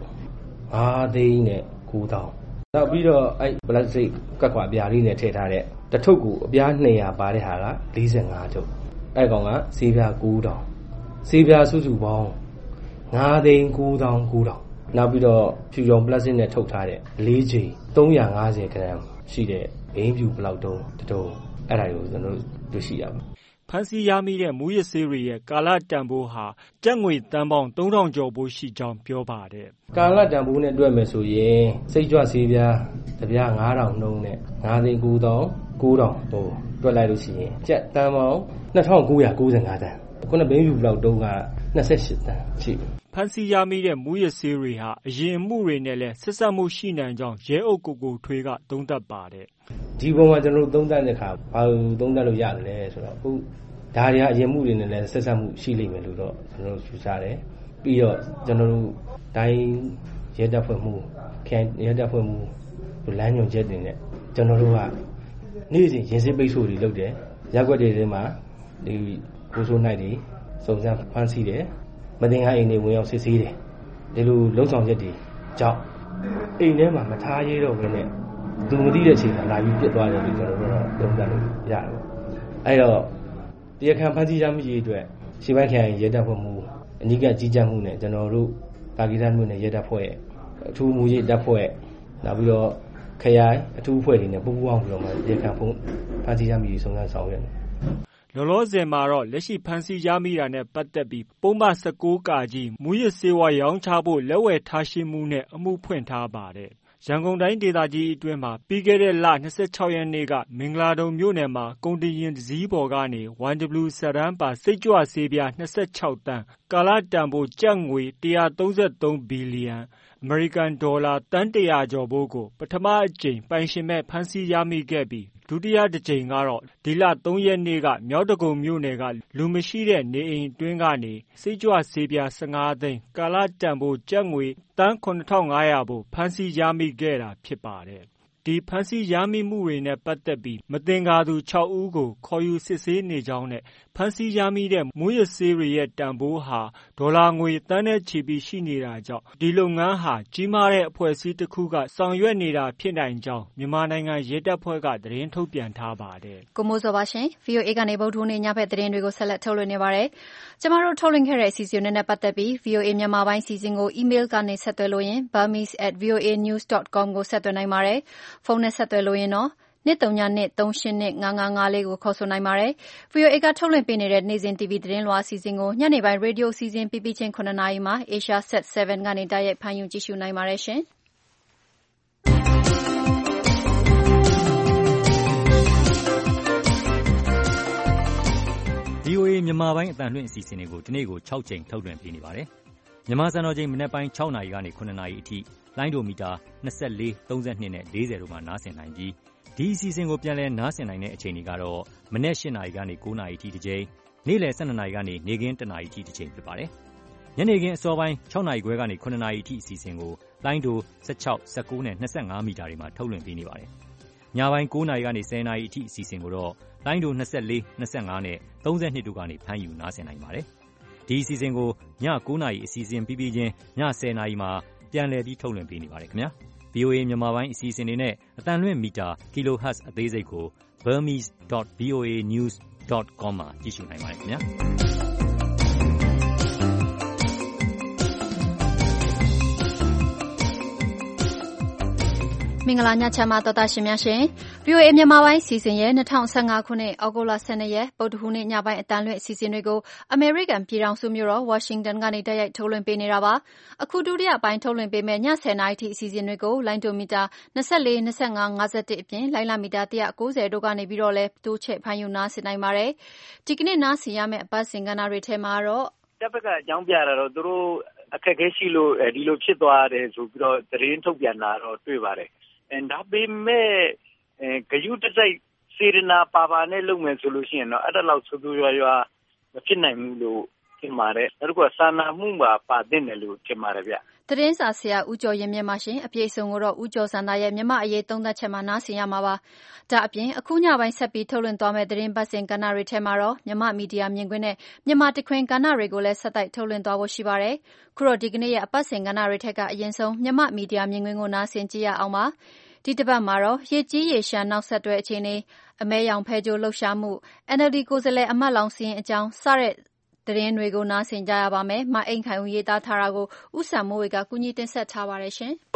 5သိန်းနဲ့9000နောက်ပြီးတော့အဲ့ပလတ်စတစ်ကတ်ခွာအပြားလေးနဲ့ထည့်ထားတဲ့တထုပ်ကိုအပြား200ပါတဲ့ဟာက45တုပ်အဲ့ကောင်ကဆေးပြား9000ဆေးပြားစုစုပေါင်း5သိန်း9000နောက်ပြီးတော့ဖြူရောင်ပလတ်စတစ်နဲ့ထုတ်ထားတဲ့4ချိန်350ဂရမ်ရှိတဲ့ဘိန်းဖြူဘလောက်တုံးတုံးအဲ့ဒါကိုကျွန်တော်တို့တွေ့ရှိရပါဖမ်းဆီးရမိတဲ့မူရစ်ဆေးတွေရဲ့ကာလတန်ဖိုးဟာကျပ်ငွေတန်ပေါင်း3000ကျော်ဖိုးရှိကြောင်းပြောပါတယ်ကာလတန်ဖိုးနဲ့တွက်မယ်ဆိုရင်စိတ်ကြွဆေးပြားတစ်ပြား9000နှုန်းနဲ့5သိန်း9000ဟိုတွက်လိုက်လို့ရှိရင်ကျပ်တန်ပေါင်း2995တန်ခုနဘိန်းဖြူဘလောက်တုံးက28တန်ရှိတယ်ဖမ်းဆီးရမိတဲ့မူရစ်ဆေးတွေဟာအရင်အမှုတွေနဲ့လည်းဆက်စပ်မှုရှိနိုင်ကြောင်းရဲအုပ်ကိုထွေးကသုံးသပ်ပါတယ်ဒီပုံမှာကျွန်တော်တို့သုံးသပ်တဲ့အခါဘာလို့သုံးသပ်လို့ရတယ်လဲဆိုတော့အခုဒါတွေကအရင်မှုတွေနဲ့လည်းဆက်စပ်မှုရှိလိမ့်မယ်လို့တော့ကျွန်တော်တို့ယူဆတယ်ပြီးတော့ကျွန်တော်တို့တိုင်းရဲတပ်ဖွဲ့မှုရဲတပ်ဖွဲ့မှုလမ်းညွှန်ချက်တွေနဲ့ကျွန်တော်တို့ကနေ့စဉ်ရင်စစ်ပိတ်ဆို့တွေလုပ်တယ်ရက်ွက်တွေထဲမှာဒီကိုဆိုးနိုင်တွေစုံစမ်းဖမ်းဆီးတယ်မတင်ကားအိမ်တွေဝင်ရောက်စစ်ဆေးတယ်ဒီလိုလုံဆောင်ချက်တွေကြောင့်အိမ်ထဲမှာမထားရတော့ဘဲနဲ့သူမသိတဲ့အချိန်မှာလာပြီးပြစ်သွားတယ်လို့ကျွန်တော်တို့တော့သုံးသပ်လို့ရတယ်အဲ့တော့တရားခံဖမ်းဆီးရမှုကြီးအတွက်ရှေ့ပိုင်းခရိုင်ရဲတပ်ဖွဲ့မှုအနီးကကြီးကြပ်မှုနဲ့ကျွန်တော်တို့တာဂီတာမြို့နယ်ရဲတပ်ဖွဲ့အထူးမူရေးတပ်ဖွဲ့နောက်ပြီးတော့ခရိုင်အထူးအဖွဲ့တွေနဲ့ပူးပေါင်းပြီးတော့တရားခံဖမ်းဆီးရမှုကြီးစုံစမ်းဆောင်ရွက်တယ်လောလောဆယ်မှာတော့လက်ရှိဖမ်းဆီးရမိတာနဲ့ပတ်သက်ပြီးပုံမှန်19ကာကြီးမူရစ်ဆေးဝါးရောင်းချဖို့လက်ဝယ်ထားရှိမှုနဲ့အမှုဖွင့်ထားပါတယ်။ရန်ကုန်တိုင်းဒေသကြီးအတွင်းမှာပြီးခဲ့တဲ့လ26ရက်နေ့ကမင်္ဂလာဒုံမြို့နယ်မှာကုန်တင်ယာဉ်တစ်စီးပေါ်ကနေ 1W စရမ်းပါစိတ်ကြွဆေးပြား26တန်းကာလတန်ဖိုးကျပ်ငွေ133ဘီလီယံအမေရိကန်ဒေါ်လာတန်း100ကျော်ဖိုးကိုပထမအကြိမ်ပိုင်ရှင်မဲ့ဖမ်းဆီးရမိခဲ့ပြီးဒုတိယတစ်ကြိမ်ကတော့ဒီလ3ရက်နေ့ကမြောက်ဒဂုံမြို့နယ်ကလူမရှိတဲ့နေအိမ်အတွင်းကနေစိတ်ကြွဆေးပြား15သိန်းကာလတန်ဖိုးကျပ်ငွေတန်း9500ဖိုးဖမ်းဆီးရမိခဲ့တာဖြစ်ပါတယ်။ဒီဖမ်းဆီးရမိမှုတွေနဲ့ပတ်သက်ပြီးမသင်္ကာသူ6ဦးကိုခေါ်ယူစစ်ဆေးနေကြောင်းနဲ့ဖမ်းဆီးရမိတဲ့မူရစ်ဆေးတွေရဲ့တန်ဖိုးဟာဒေါ်လာငွေတန်းနဲ့ချီပြီးရှိနေတာကြောင့်ဒီလုပ်ငန်းဟာကြီးမားတဲ့အဖွဲ့အစည်းတစ်ခုကဆောင်ရွက်နေတာဖြစ်နိုင်ကြောင်းမြန်မာနိုင်ငံရဲတပ်ဖွဲ့ကသတင်းထုတ်ပြန်ထားပါတယ်။ကိုမိုးစောပါရှင်။ VOA ကနေဗုဒ္ဓဟူးနေ့ညဘက်သတင်းတွေကိုဆက်လက်ထုတ်လွှင့်နေပါတယ်။ကျမတို့ထုတ်လွှင့်ခဲ့တဲ့အစီအစဉ်တွေနဲ့ပတ်သက်ပြီး VOA မြန်မာပိုင်းစီစဉ်ကို email ကနေဆက်သွယ်လို့ရင် burmese@voanews.com ကိုဆက်သွယ်နိုင်ပါတယ်။ဖုန်းနဲ့ဆက်သွယ်လို့ရင်တော့2393825554ကိုခေါ်ဆိုနိုင်ပါတယ်။ VOA ကထုတ်လွှင့်ပေးနေတဲ့နေ့စဉ် TV သတင်းလွှာအစီအစဉ်ကိုညနေပိုင်းရေဒီယိုအစီအစဉ်ပြီးပြီးချင်း9နာရီမှာ Asia Set 7ကနေတိုက်ရိုက်ဖမ်းယူကြည့်ရှုနိုင်ပါတယ်ရှင်။ VOA မြန်မာပိုင်းအသံလွှင့်အစီအစဉ်တွေကိုဒီနေ့ကို6ချိန်ထုတ်လွှင့်ပေးနေပါတယ်။မြန်မာစံတော်ချိန်မနက်ပိုင်း6နာရီကနေ9နာရီအထိလိုင်းဒိုမီတာ24 32နဲ့40တို့မှာနားဆင်နိုင်ပြီးဒီအစီအစဉ်ကိုပြန်လည်နားဆင်နိုင်တဲ့အချိန်တွေကတော့မနက်8နာရီကနေ9နာရီအထိတစ်ချိန်နေ့လယ်12နာရီကနေနေ့ခင်း1နာရီအထိတစ်ချိန်ဖြစ်ပါတယ်။ညနေခင်းအစောပိုင်း6နာရီခွဲကနေ9နာရီအထိအစီအစဉ်ကိုလိုင်းတို16, 19နဲ့25မီတာတွေမှာထုတ်လွှင့်ပေးနေပါတယ်။ညပိုင်း9နာရီကနေ10နာရီအထိအစီအစဉ်ကိုတော့လိုင်းတို24, 25နဲ့32တို့ကနေဖမ်းယူနားဆင်နိုင်ပါတယ်။ဒီအစီအစဉ်ကိုည9နာရီအစီအစဉ်ပြီးပြီးချင်းည10နာရီမှာပြန်လည်ပြီးထုတ်လွှင့်ပေးနေပါတယ်ခင်ဗျာ။ VOA မြန်မာပိုင်းအစီအစဉ်တွေနဲ့အသံလွှင့်မီတာ kilohertz အသေးစိတ်ကို burmese.voanews.com မှာကြည့်ရှုနိုင်ပါတယ်ခင်ဗျာ။မင်္ဂလာညချမ်းပါတော်တာရှင်များရှင် VOA မြန်မာပိုင်းစီစဉ်ရဲ့2015ခုနှစ်ဩဂုတ်လ12ရက်ပုဒ်ဟူးနေ့ညပိုင်းအတန်းလွှင့်အစီအစဉ်တွေကိုအမေရိကန်ပြည်ထောင်စုမြို့တော်ဝါရှင်တန်ကနေတိုက်ရိုက်ထုတ်လွှင့်ပေးနေတာပါအခုဒုတိယပိုင်းထုတ်လွှင့်ပေးမဲ့ည10နာရီထိအစီအစဉ်တွေကိုလိုင်းဒိုမီတာ24 25 51အပြင်လိုင်းလာမီတာ190တို့ကနေပြီးတော့လဲတိုးချဲ့ဖမ်းယူနားဆင်နိုင်ပါတယ်ဒီကနေ့နားဆင်ရမယ့်အပတ်စဉ်ကဏ္ဍတွေထဲမှာတော့တပ်ဘက်ကအကြောင်းပြတာတော့သူတို့အခက်အခဲရှိလို့ဒီလိုဖြစ်သွားတယ်ဆိုပြီးတော့သတင်းထုတ်ပြန်တာတော့တွေ့ပါတယ်ဒါပေမဲ့ဂယုတစိုက်စေရနာပါနဲ့လုပ်မယ်ဆိုလို့ရှိရင်တော့အဲ့ဒါလောက်ဆိုးဆိုးရွားရွားမဖြစ်နိုင်ဘူးလို့ထင်ပါတယ်။နောက်တစ်ခုကစာနာမှုပါတဲ့တယ်လို့ထင်ပါတယ်ဗျ။သတင်းစာဆရာဦးကျော်ရင်မြင့်ပါရှင်အပြည့်အစုံကိုတော့ဦးကျော်စန္ဒာရဲ့မြမအရေးသုံးသပ်ချက်မှာနားဆင်ရမှာပါ။ဒါအပြင်အခုညပိုင်းဆက်ပြီးထုတ်လွှင့်သွားမယ့်သတင်းပတ်စဉ်ကဏ္ဍတွေထဲမှာတော့မြမမီဒီယာမြင်ကွင်းနဲ့မြန်မာတခွင်ကဏ္ဍတွေကိုလည်းဆက်တိုက်ထုတ်လွှင့်သွားဖို့ရှိပါတယ်။ခုတော့ဒီကနေ့ရဲ့အပတ်စဉ်ကဏ္ဍတွေထက်ကအရင်ဆုံးမြမမီဒီယာမြင်ကွင်းကိုနားဆင်ကြည့်ရအောင်ပါ။ဒီတစ်ပတ်မှာတော့ရေကြီးရေရှမ်းနောက်ဆက်တွဲအခြေအနေအမဲရောင်ဖဲကြိုးလှုပ်ရှားမှု NLD ကိုယ်စားလှယ်အမတ်လောင်စီရင်အကြောင်းစတဲ့သတင်းတွေကိုနားဆင်ကြရပါမယ်။မအိမ်ခိုင်ဦးရေးသားထားတာကိုဥဆန်မိုးဝေကကူညီတင်ဆက်ထားပါတယ်ရှင်။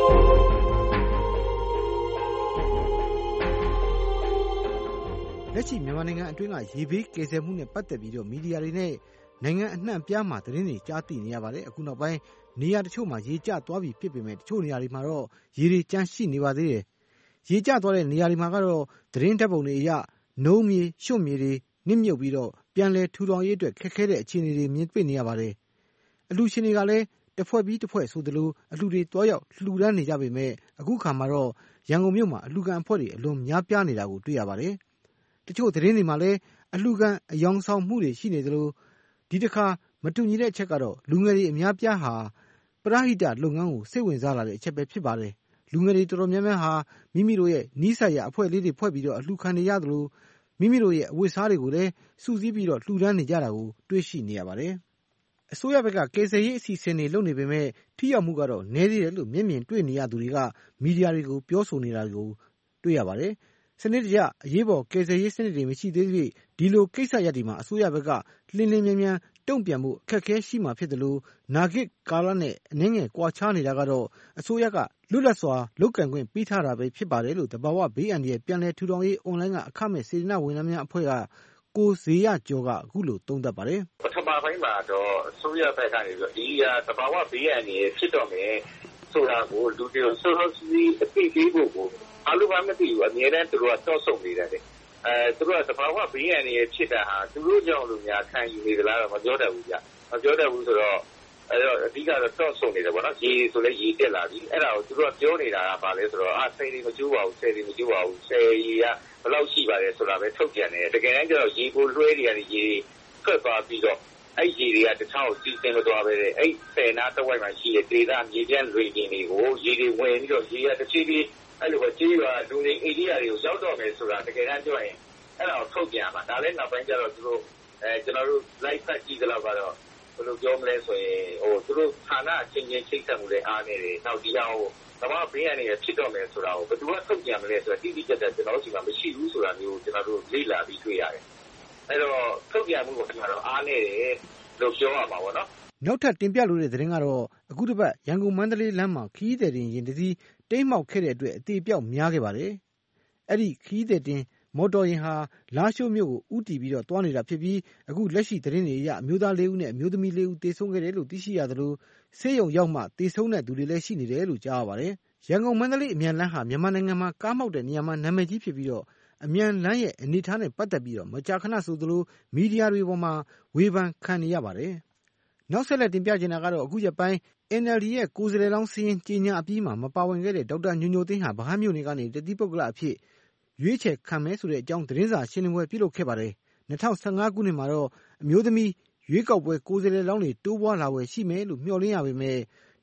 လက်ရှိမြန်မာနိုင်ငံအတွင်းကရေဘေးကယ်ဆယ်မှုနဲ့ပတ်သက်ပြီးတော့မီဒီယာတွေနဲ့နိုင်ငံအနှံ့ပြားမှာသတင်းတွေကြားသိနေရပါတယ်အခုနောက်ပိုင်းနေရာတချို့မှာရေကျသွားပြီဖြစ်ပေမဲ့တချို့နေရာတွေမှာတော့ရေတွေကျန်ရှိနေပါသေးတယ်ရေကျသွားတဲ့နေရာတွေမှာကတော့သတင်းဓာတ်ပုံတွေအရနှုံးမြေရွှွံ့မြေတွေနစ်မြုပ်ပြီးတော့ပြန်လည်ထူထောင်ရေးအတွက်ခက်ခဲတဲ့အခြေအနေတွေမြင်တွေ့နေရပါတယ်အလှူရှင်တွေကလည်းတစ်ဖွဲ့ပြီးတစ်ဖွဲ့ဆိုသလိုအလှူတွေတွားရောက်လှူဒန်းနေကြပေမဲ့အခုခါမှာတော့ရန်ကုန်မြို့မှာအလှူခံအဖွဲ့တွေအလွန်များပြားနေတာကိုတွေ့ရပါတယ်တချို့သတင်းတွေမှာလည်းအလှူခံအယောင်ဆောင်မှုတွေရှိနေသလိုဒီတစ်ခါမတူညီတဲ့အချက်ကတော့လူငယ်တွေအများပြားဟာပရဟိတလုပ်ငန်းကိုစိတ်ဝင်စားလာတဲ့အချက်ပဲဖြစ်ပါတယ်လူငယ်တွေတော်တော်များများဟာမိမိတို့ရဲ့နီးစပ်ရာအဖွဲ့လေးတွေဖွဲ့ပြီးတော့အလှူခံနေရသလိုမိမိတို့ရဲ့အဝတ်စားတွေကိုလည်းစုစည်းပြီးတော့လှူဒန်းနေကြတာကိုတွေ့ရှိနေရပါတယ်အစိုးရဘက်ကကယ်ဆယ်ရေးအစီအစဉ်တွေလုပ်နေပေမဲ့ထိရောက်မှုကတော့နည်းသေးတယ်လို့မျက်မြင်တွေ့နေရသူတွေကမီဒီယာတွေကိုပြောဆိုနေတာကိုတွေ့ရပါတယ်စနစ်တကျအရေးပေါ်ကယ်ဆယ်ရေးစနစ်တွေမရှိသေးသဖြင့်ဒီလိုကိစ္စရပ်တွေမှာအစိုးရဘက်ကလင်းလင်းမြန်မြန်တုံ့ပြန်မှုအခက်အခဲရှိမှဖြစ်တယ်လို့နာဂစ်ကာလနဲ့အနည်းငယ်ကွာခြားနေတာကတော့အစိုးရကလွတ်လပ်စွာလုပ်ကံခွင့်ပေးထားတာပဲဖြစ်ပါတယ်လို့တဘာဝဘေးအန္တရာယ်ပြန်လည်ထူထောင်ရေးအွန်လိုင်းကအခမဲ့စေတနာဝန်ထမ်းများအဖွဲ့ကကိုဇေယျကျော်ကအခုလိုသုံးသပ်ပါတယ်ပထမပိုင်းမှာတော့အစိုးရဘက်ကနေပြီးဒီတဘာဝဘေးအန္တရာယ်ဖြစ်တော့မယ်ဆိုတာကိုလူတွေစောစောစီးအသိပေးဖို့ကိုအားလုံးမသိဘူးအများနဲ့သူတို့ကတော့စုံနေတယ်သူတို့ကတဘာဝဘေးအန္တရာယ်ဖြစ်တာဟာသူတို့ကြောင့်လူများခံယူနေကြလားတော့မပြောတတ်ဘူးဗျမပြောတတ်ဘူးဆိုတော့အဲ့တော့အဓိကတော့တော့ဆုံနေတယ်ပေါ့နော်ရေဆိုလဲရေတက်လာပြီအဲ့ဒါကိုသူတို့ကပြောနေတာကဘာလဲဆိုတော့ဆယ်တွေမကျိုးပါဘူးဆယ်တွေမကျိုးပါဘူးဆယ်ရေကဘယ်လောက်ရှိပါလဲဆိုတာပဲထုတ်ပြန်တယ်တကယ်တမ်းကျတော့ရေကိုလွှဲနေရတယ်ရေထွက်သွားပြီးတော့အဲ့ရေတွေကတခြားကိုစီးဆင်းမသွားပဲတဲ့အဲ့ဆယ်နာတစ်ဝက်မှာရှိတဲ့ဒေသမြေပြန့်လွေပြင်တွေကိုရေတွေဝင်ပြီးတော့ရေကတစ်ဖြည်းဖြည်းအဲ့လိုပဲကြေးရွာလူနေအိန္ဒိယတွေကိုရောက်တော့မယ်ဆိုတာတကယ်တမ်းပြောရင်အဲ့ဒါကိုထုတ်ပြန်ပါဒါလည်းနောက်ပိုင်းကျတော့သူတို့ကျွန်တော်တို့ live ဖတ်ကြည့်ကြတော့ကတော့ဘယ်လိုပြောမလဲဆိုရင်သူတို့ဌာနအချင်းချင်းချိတ်ဆက်မှုတွေအားနေတယ်နောက်ဒီအောင်တဘာဘေးအနေနဲ့ဖြစ်တော့မယ်ဆိုတာကိုဘယ်သူကထုတ်ပြန်မလဲဆိုတာတိတိကျကျကျွန်တော်တို့ဒီမှာမရှိဘူးဆိုတာမျိုးကျွန်တော်တို့လေ့လာပြီးတွေ့ရတယ်အဲ့တော့ထုတ်ပြန်မှုကိုကျွန်တော်တို့အားနေတယ်လို့ပြောရမှာပေါ့နော်နောက်ထပ်တင်ပြလိုတဲ့သတင်းကတော့အခုတစ်ပတ်ရန်ကုန်မန္တလေးလမ်းမှာခီးသည်တင်ရင်တစည်းတိမ်းမှောက်ခဲ့တဲ့အတွက်အသေးပြောက်များခဲ့ပါတယ်အဲ့ဒီခီးသည်တင်မော်တော်ယာဉ်ဟာလာရှိုးမြို့ကိုဦးတည်ပြီးတော့တွားနေတာဖြစ်ပြီးအခုလက်ရှိသတင်းတွေအရအမျိုးသား၄ဦးနဲ့အမျိုးသမီး၄ဦးသေဆုံးခဲ့တယ်လို့သိရှိရသလိုဆေးရုံရောက်မှသေဆုံးတဲ့သူတွေလည်းရှိနေတယ်လို့ကြားရပါတယ်။ရန်ကုန်မန္တလေးအမြန်လမ်းဟာမြန်မာနိုင်ငံမှာကားမောက်တဲ့နေရာမှာနာမည်ကြီးဖြစ်ပြီးတော့အမြန်လမ်းရဲ့အနေအထားနဲ့ပတ်သက်ပြီးတော့မကြာခဏဆိုသလိုမီဒီယာတွေပေါ်မှာဝေဖန်ခံနေရပါတယ်။နောက်ဆက်လက်တင်ပြချင်တာကတော့အခုရက်ပိုင်း NLD ရဲ့ကိုယ်စားလှယ်လောင်းစီရင်ကြေညာအပြီးမှာမပါဝင်ခဲ့တဲ့ဒေါက်တာညိုညိုသိန်းဟာဗဟန်းမြို့နယ်ကနေတတိပုဂ္ဂလအဖြစ်ရွေးချယ်ခံမယ်ဆိုတဲ့အကြောင်းသတင်းစာရှင်းလင်းပွဲပြုလုပ်ခဲ့ပါတယ်။2015ခုနှစ်မှာတော့အမျိုးသမီးရွေးကောက်ပွဲကိုယ်စားလှယ်လောင်းတွေတိုးပွားလာွယ်ရှိမယ်လို့မျှော်လင့်ရပေမဲ့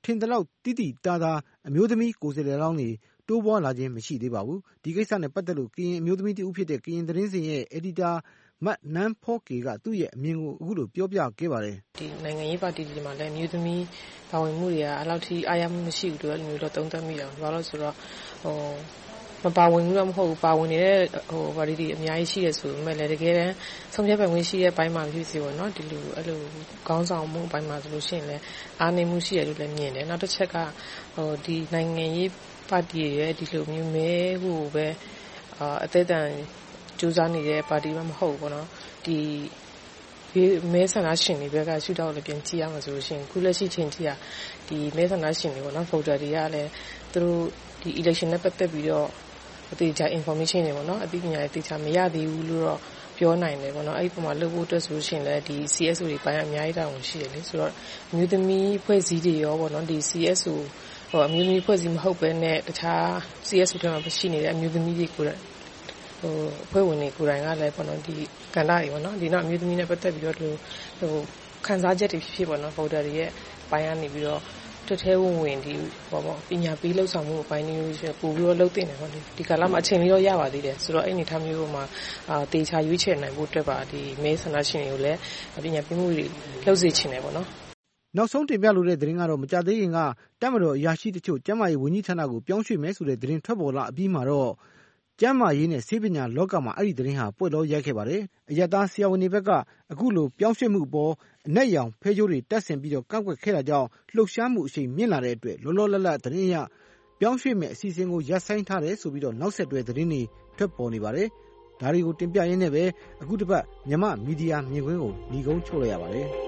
ထင်သလောက်တိတိတသားအမျိုးသမီးကိုယ်စားလှယ်လောင်းတွေတိုးပွားလာခြင်းမရှိသေးပါဘူး။ဒီကိစ္စနဲ့ပတ်သက်လို့ကရင်အမျိုးသမီးတဦးဖြစ်တဲ့ကရင်သတင်းစဉ်ရဲ့အယ်ဒီတာမတ်နန်းဖောကေကသူ့ရဲ့အမြင်ကိုအခုလိုပြောပြခဲ့ပါတယ်။ဒီနိုင်ငံရေးပါတီတွေမှာလည်းအမျိုးသမီးပါဝင်မှုတွေကအဲ့လောက်ထိအားရမှုမရှိဘူးလို့မျိုးတော့သုံးသပ်မိအောင်။ဘာလို့ဆိုတော့မပါဝင်ဘူးတော့မဟုတ်ဘူးပါဝင်နေတဲ့ပါတီတွေအများကြီးရှိရဆိုပေမဲ့လည်းတကယ်တမ်းဆုံးဖြတ်ပိုင်ခွင့်ရှိတဲ့ဘိုင်းမှာဖြစ်စီပေါ့နော်ဒီလိုအဲ့လိုခေါင်းဆောင်မှုဘိုင်းမှာဆိုလို့ရှိရင်လည်းအားနည်းမှုရှိရလို့လည်းမြင်တယ်။နောက်တစ်ချက်ကဒီနိုင်ငံရေးပါတီရဲ့ဒီလိုမျိုးမဲဟိုပဲအသက်တန်ကြိုးစားနေတဲ့ပါတီမှမဟုတ်ဘူးပေါ့နော်ဒီမဲဆန္ဒရှင်တွေဘက်ကရှုထောင့်လည်းပြန်ကြည့်ရမှာဆိုလို့ရှိရင်ခုလက်ရှိချိန်ကြီးဒီမဲဆန္ဒရှင်တွေပေါ့နော် voter တွေကလည်းသူတို့ဒီ election နဲ့ပတ်သက်ပြီးတော့အသေးချာ information တွေပေါ့နော်အသိပညာတွေအသေးချာမရသေးဘူးလို့တော့ပြောနိုင်တယ်ပေါ့နော်အဲ့ဒီပုံမှာလုပ်ဖို့အတွက်ဆိုလို့ရှိရင်လည်းဒီ CSO တွေပိုင်းအများကြီးတောင်းရှိတယ်လေဆိုတော့အမျိုးသမီးဖွဲ့စည်းတွေရောပေါ့နော်ဒီ CSO အမျိုးသမီးဖွဲ့စည်းမဟုတ်ဘဲနဲ့တခြား CSO ထဲမှာရှိနေတဲ့အမျိုးသမီးတွေကိုဖွဲ့ဝင်တွေကိုယ်တိုင်ကလည်းပေါ့နော်ဒီကဏ္ဍတွေပေါ့နော်ဒီနောက်အမျိုးသမီးနဲ့ပတ်သက်ပြီးတော့ခံစားချက်တွေဖြစ်ပေါ့နော် voter တွေရဲ့ပိုင်းကနေပြီးတော့တထဲဝင်ဒီပေါ့ပညာပေးလှုပ်ဆောင်မှုအပိုင်းမျိုးပို့ပြီးတော့လှုပ်တင်တယ်ပေါ့ဒီကာလမှာအချိန်လေးတော့ရပါသေးတယ်ဆိုတော့အဲ့အနေထားမျိုးမှာတေချာရွေးချယ်နိုင်ဖို့အတွက်ပါဒီမဲဆန္ဒရှင်တွေကိုလည်းပညာပေးမှုတွေလှုပ်စေချင်တယ်ပေါ့နော်နောက်ဆုံးတင်ပြလိုတဲ့သတင်းကတော့မကြသေးခင်ကတပ်မတော်အရာရှိတချို့ကျန်းမာရေးဝန်ကြီးဌာနကိုပြောင်းရွှေ့မယ်ဆိုတဲ့သတင်းထွက်ပေါ်လာအပြီးမှာတော့ကျန်းမာရေးနဲ့ဆေးပညာလောကမှာအဲ့ဒီသတင်းဟာပွက်လောရိုက်ခဲ့ပါတယ်။အရတားဆရာဝန်တွေဘက်ကအခုလိုပြောင်းရွှေ့မှုပေါ်အနက်ရောင်ဖဲကြိုးတွေတက်ဆင်ပြီးတော့ကောက်ွက်ခဲ့တာကြောင့်လှုပ်ရှားမှုအရှိန်မြင့်လာတဲ့အတွက်လောလောလတ်လတ်သတင်းအရပြောင်းရွှေ့မဲ့အစီအစဉ်ကိုရပ်ဆိုင်းထားတယ်ဆိုပြီးတော့နောက်ဆက်တွဲသတင်းတွေထွက်ပေါ်နေပါတယ်။ဒါတွေကိုတင်ပြရင်းနဲ့ပဲအခုတစ်ပတ်မြန်မာမီဒီယာမြင်ကွင်းကိုညီကုန်းချုပ်လိုက်ရပါတယ်။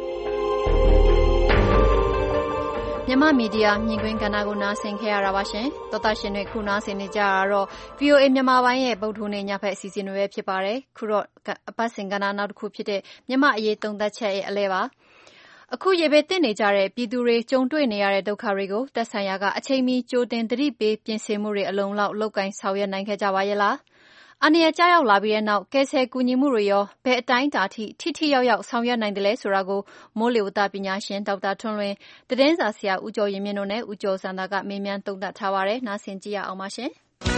မြန်မာမီဒီယာမြင်ကွင်းကဏ္ဍကိုနားဆင်ခဲ့ရတာပါရှင်။သောတာရှင်တွေခုနားဆင်နေကြတာတော့ VOA မြန်မာပိုင်းရဲ့ဗုဒ္ဓဟူးနေ့ညဖက်အစီအစဉ်တွေပဲဖြစ်ပါတယ်။ခုတော့အပတ်စဉ်ကဏ္ဍနောက်တစ်ခုဖြစ်တဲ့မြန်မာအရေးသုံးသပ်ချက်ရဲ့အလဲပါ။အခုရေဘေးသင့်နေကြတဲ့ပြည်သူတွေကြုံတွေ့နေရတဲ့ဒုက္ခတွေကိုသက်ဆိုင်ရာကအချိန်မီကြိုတင်သတိပေးပြင်ဆင်မှုတွေအလုံးလောက်လုပ်ကိုင်ဆောင်ရွက်နိုင်ခဲ့ကြပါရဲ့လား။အန္တရာယ်ကျရောက်လာပြီးတဲ့နောက်ကယ်ဆယ်ကူညီမှုတွေရောဘယ်အတိုင်းအတာထိရောက်ရောက်ဆောင်ရွက်နိုင်တယ်လဲဆိုတာကိုမိုးလေဝသပညာရှင်ဒေါက်တာထွန်းလွင်သတင်းစာဆရာဦးကျော်ရင်မြင့်တို့နဲ့ဦးကျော်စံသာကမေးမြန်းသုံးသပ်ထားပါတယ်။နားဆင်ကြည့်ရအောင်ပါရှင်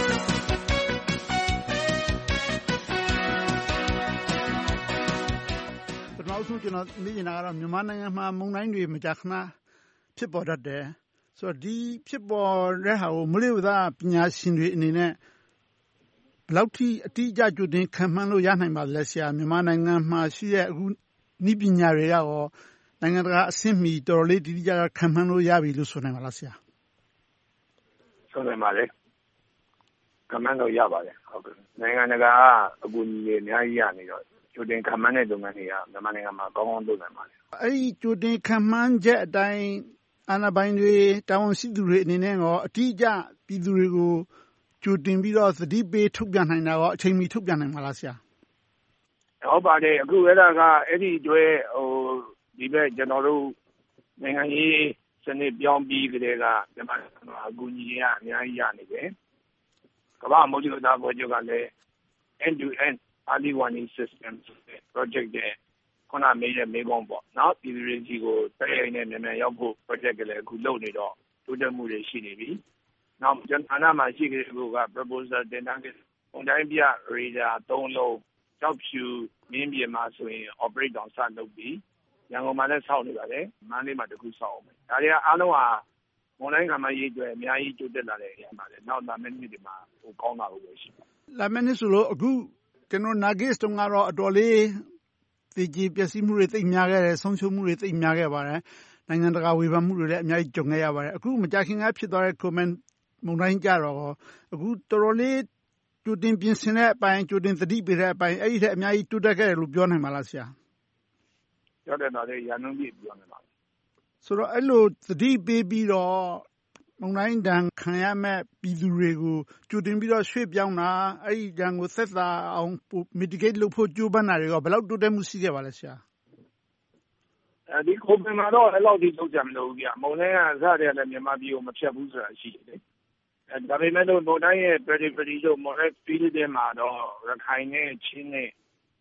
။ပထမဆုံးကျွန်တော်သိချင်တာကတော့မြန်မာနိုင်ငံမှာမုန်တိုင်းတွေမကြာခဏဖြစ်ပေါ်တတ်တယ်။ဆိုတော့ဒီဖြစ်ပေါ်တဲ့ဟာကိုမိုးလေဝသပညာရှင်တွေအနေနဲ့ဘယ်လောက်ထိအတိအကျကြိုတင်ခံမှန်းလို့ရနိုင်ပါလဲဆရာမြန်မာနိုင်ငံမှာရှိတဲ့အခုနည်းပညာတွေရောနိုင်ငံတကာအဆင့်မီတော်တော်လေးတိတိကျကျခံမှန်းလို့ရပြီလို့ဆိုနိုင်ပါလားဆရာဆိုနိုင်ပါလေခံမှန်းလို့ရပါတယ်ဟုတ်ကဲ့နိုင်ငံတကာအကူအညီတွေအများကြီးရနေတော့ကြိုတင်ခံမှန်းတဲ့လုပ်ငန်းတွေကမြန်မာနိုင်ငံမှာကောင်းကောင်းလုပ်နိုင်ပါတယ်အဲ့ဒီကြိုတင်ခံမှန်းချက်အတိုင်းအာဏာပိုင်တွေတာဝန်ရှိသူတွေအနေနဲ့ရောအတိအကျပြည်သူတွေကိုကြိုတင်ပြီးတော့သတိပေးထုတ်ပြန်နိုင်တာရောအချိန်မီထုတ်ပြန်နိုင်မှာလားဆရာဟုတ်ပါတယ်အခုအဲ့ဒါကအဲ့ဒီအတွက်ဒီဘက်ကျွန်တော်တို့နိုင်ငံရေးစနစ်ပြောင်းပြီးကြတဲ့ကမြန်မာနိုင်ငံအကူအညီတွေကအများကြီးရနေတယ်ကမ္ဘာမိုးလေဝသအဖွဲ့ချုပ်ကလည်း end to end early warning system project တဲ့ခုနမေးတဲ့မေးခွန်းပေါ့နော်ပြည်သူတွေကြီးကိုတရိုက်နဲ့မြန်မြန်ရောက်ဖို့ project ကလည်းအခုလုပ်နေတော့တိုးတက်မှုတွေရှိနေပြီနောက်ကျွန်တော်နာမှာရှိကြတဲ့က proposal တင်ထားတဲ့ပုံတိုင်းပြ radar 3 လုံးကြောက်ဖြူမင်းပြည်မှာဆိုရင် operate တောင်စလုပ်ပြီးရန်ကုန်မှာလည်းဆောက်နေပါတယ်မန္တလေးမှာတခုဆောက်အောင်မယ်ဒါတွေကအားလုံးဟာမွန်တိုင်းကမှရေးအတွက်အများကြီးတိုးတက်လာတဲ့အရာပါတယ်နောက်လာမယ့်နှစ်တွေမှာဟိုကောင်းတာလို့ပဲရှိပါတယ်လာမယ့်နှစ်ဆိုလို့အခုကျွန်တော် Nagis တုန်းကတော့အတော်လေးသေကြေပျက်စီးမှုတွေသိများခဲ့တယ်ဆုံးရှုံးမှုတွေသိများခဲ့ပါတယ်နိုင်ငံတကာဝေဖန်မှုတွေလည်းအများကြီးကြုံခဲ့ရပါတယ်အခုမကြာခင်ကဖြစ်သွားတဲ့ comment မုန်တိုင်းကြတော့အခုတော်တော်လေးကြိုတင်ပြင်ဆင်တဲ့အပိုင်းကြိုတင်သတိပေးတဲ့အပိုင်းအဲ့ဒီထက်အများကြီးတိုးတက်ခဲ့တယ်လို့ပြောနိုင်ပါလားဆရာပြောတယ်တော့ရန်ကုန်ပြည်ပြောနေပါဆိုတော့အဲ့လိုသတိပေးပြီးတော့မုန်တိုင်းတန်ခံရမဲ့ပြည်သူတွေကိုကြိုတင်ပြီးတော့ရွှေ့ပြောင်းတာအဲ့ဒီတန်ကိုသက်သာအောင် mitigate လုပ်ဖို့ကြိုးပမ်းတာတွေကဘယ်လောက်တိုးတက်မှုရှိခဲ့ပါလဲဆရာဒီကိုပင်မှာတော့အဲ့လောက်ထိလုပ်ကြမလို့ဗျာမုန်တိုင်းကစတယ်လည်းမြန်မာပြည်ကိုမဖြတ်ဘူးဆိုတာရှိတယ်ဒါပေမဲ့လို့မုန်တိုင်းရဲ့ periphery လို့ Morex field ထဲမှာတော့ရခိုင်နဲ့ချင်းနဲ့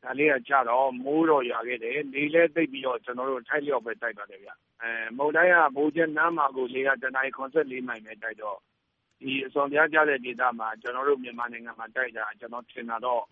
ဒါလေးကကြတော့မိုးတော့ရွာခဲ့တယ်လေလဲသိပ်ပြီးတော့ကျွန်တော်တို့ထိုက်လျောက်ပဲတိုက်ပါတယ်ဗျမုန်တိုင်းကဘိုးကျန်းနားမှာကိုလေကတနအီ74မိုင်ပဲတိုက်တော့ဒီအစော်ပြားကြတဲ့ဒေသမှာကျွန်တော်တို့မြန်မာနိုင်ငံမှာတိုက်တာကျွန်တော်ထင်တာတော့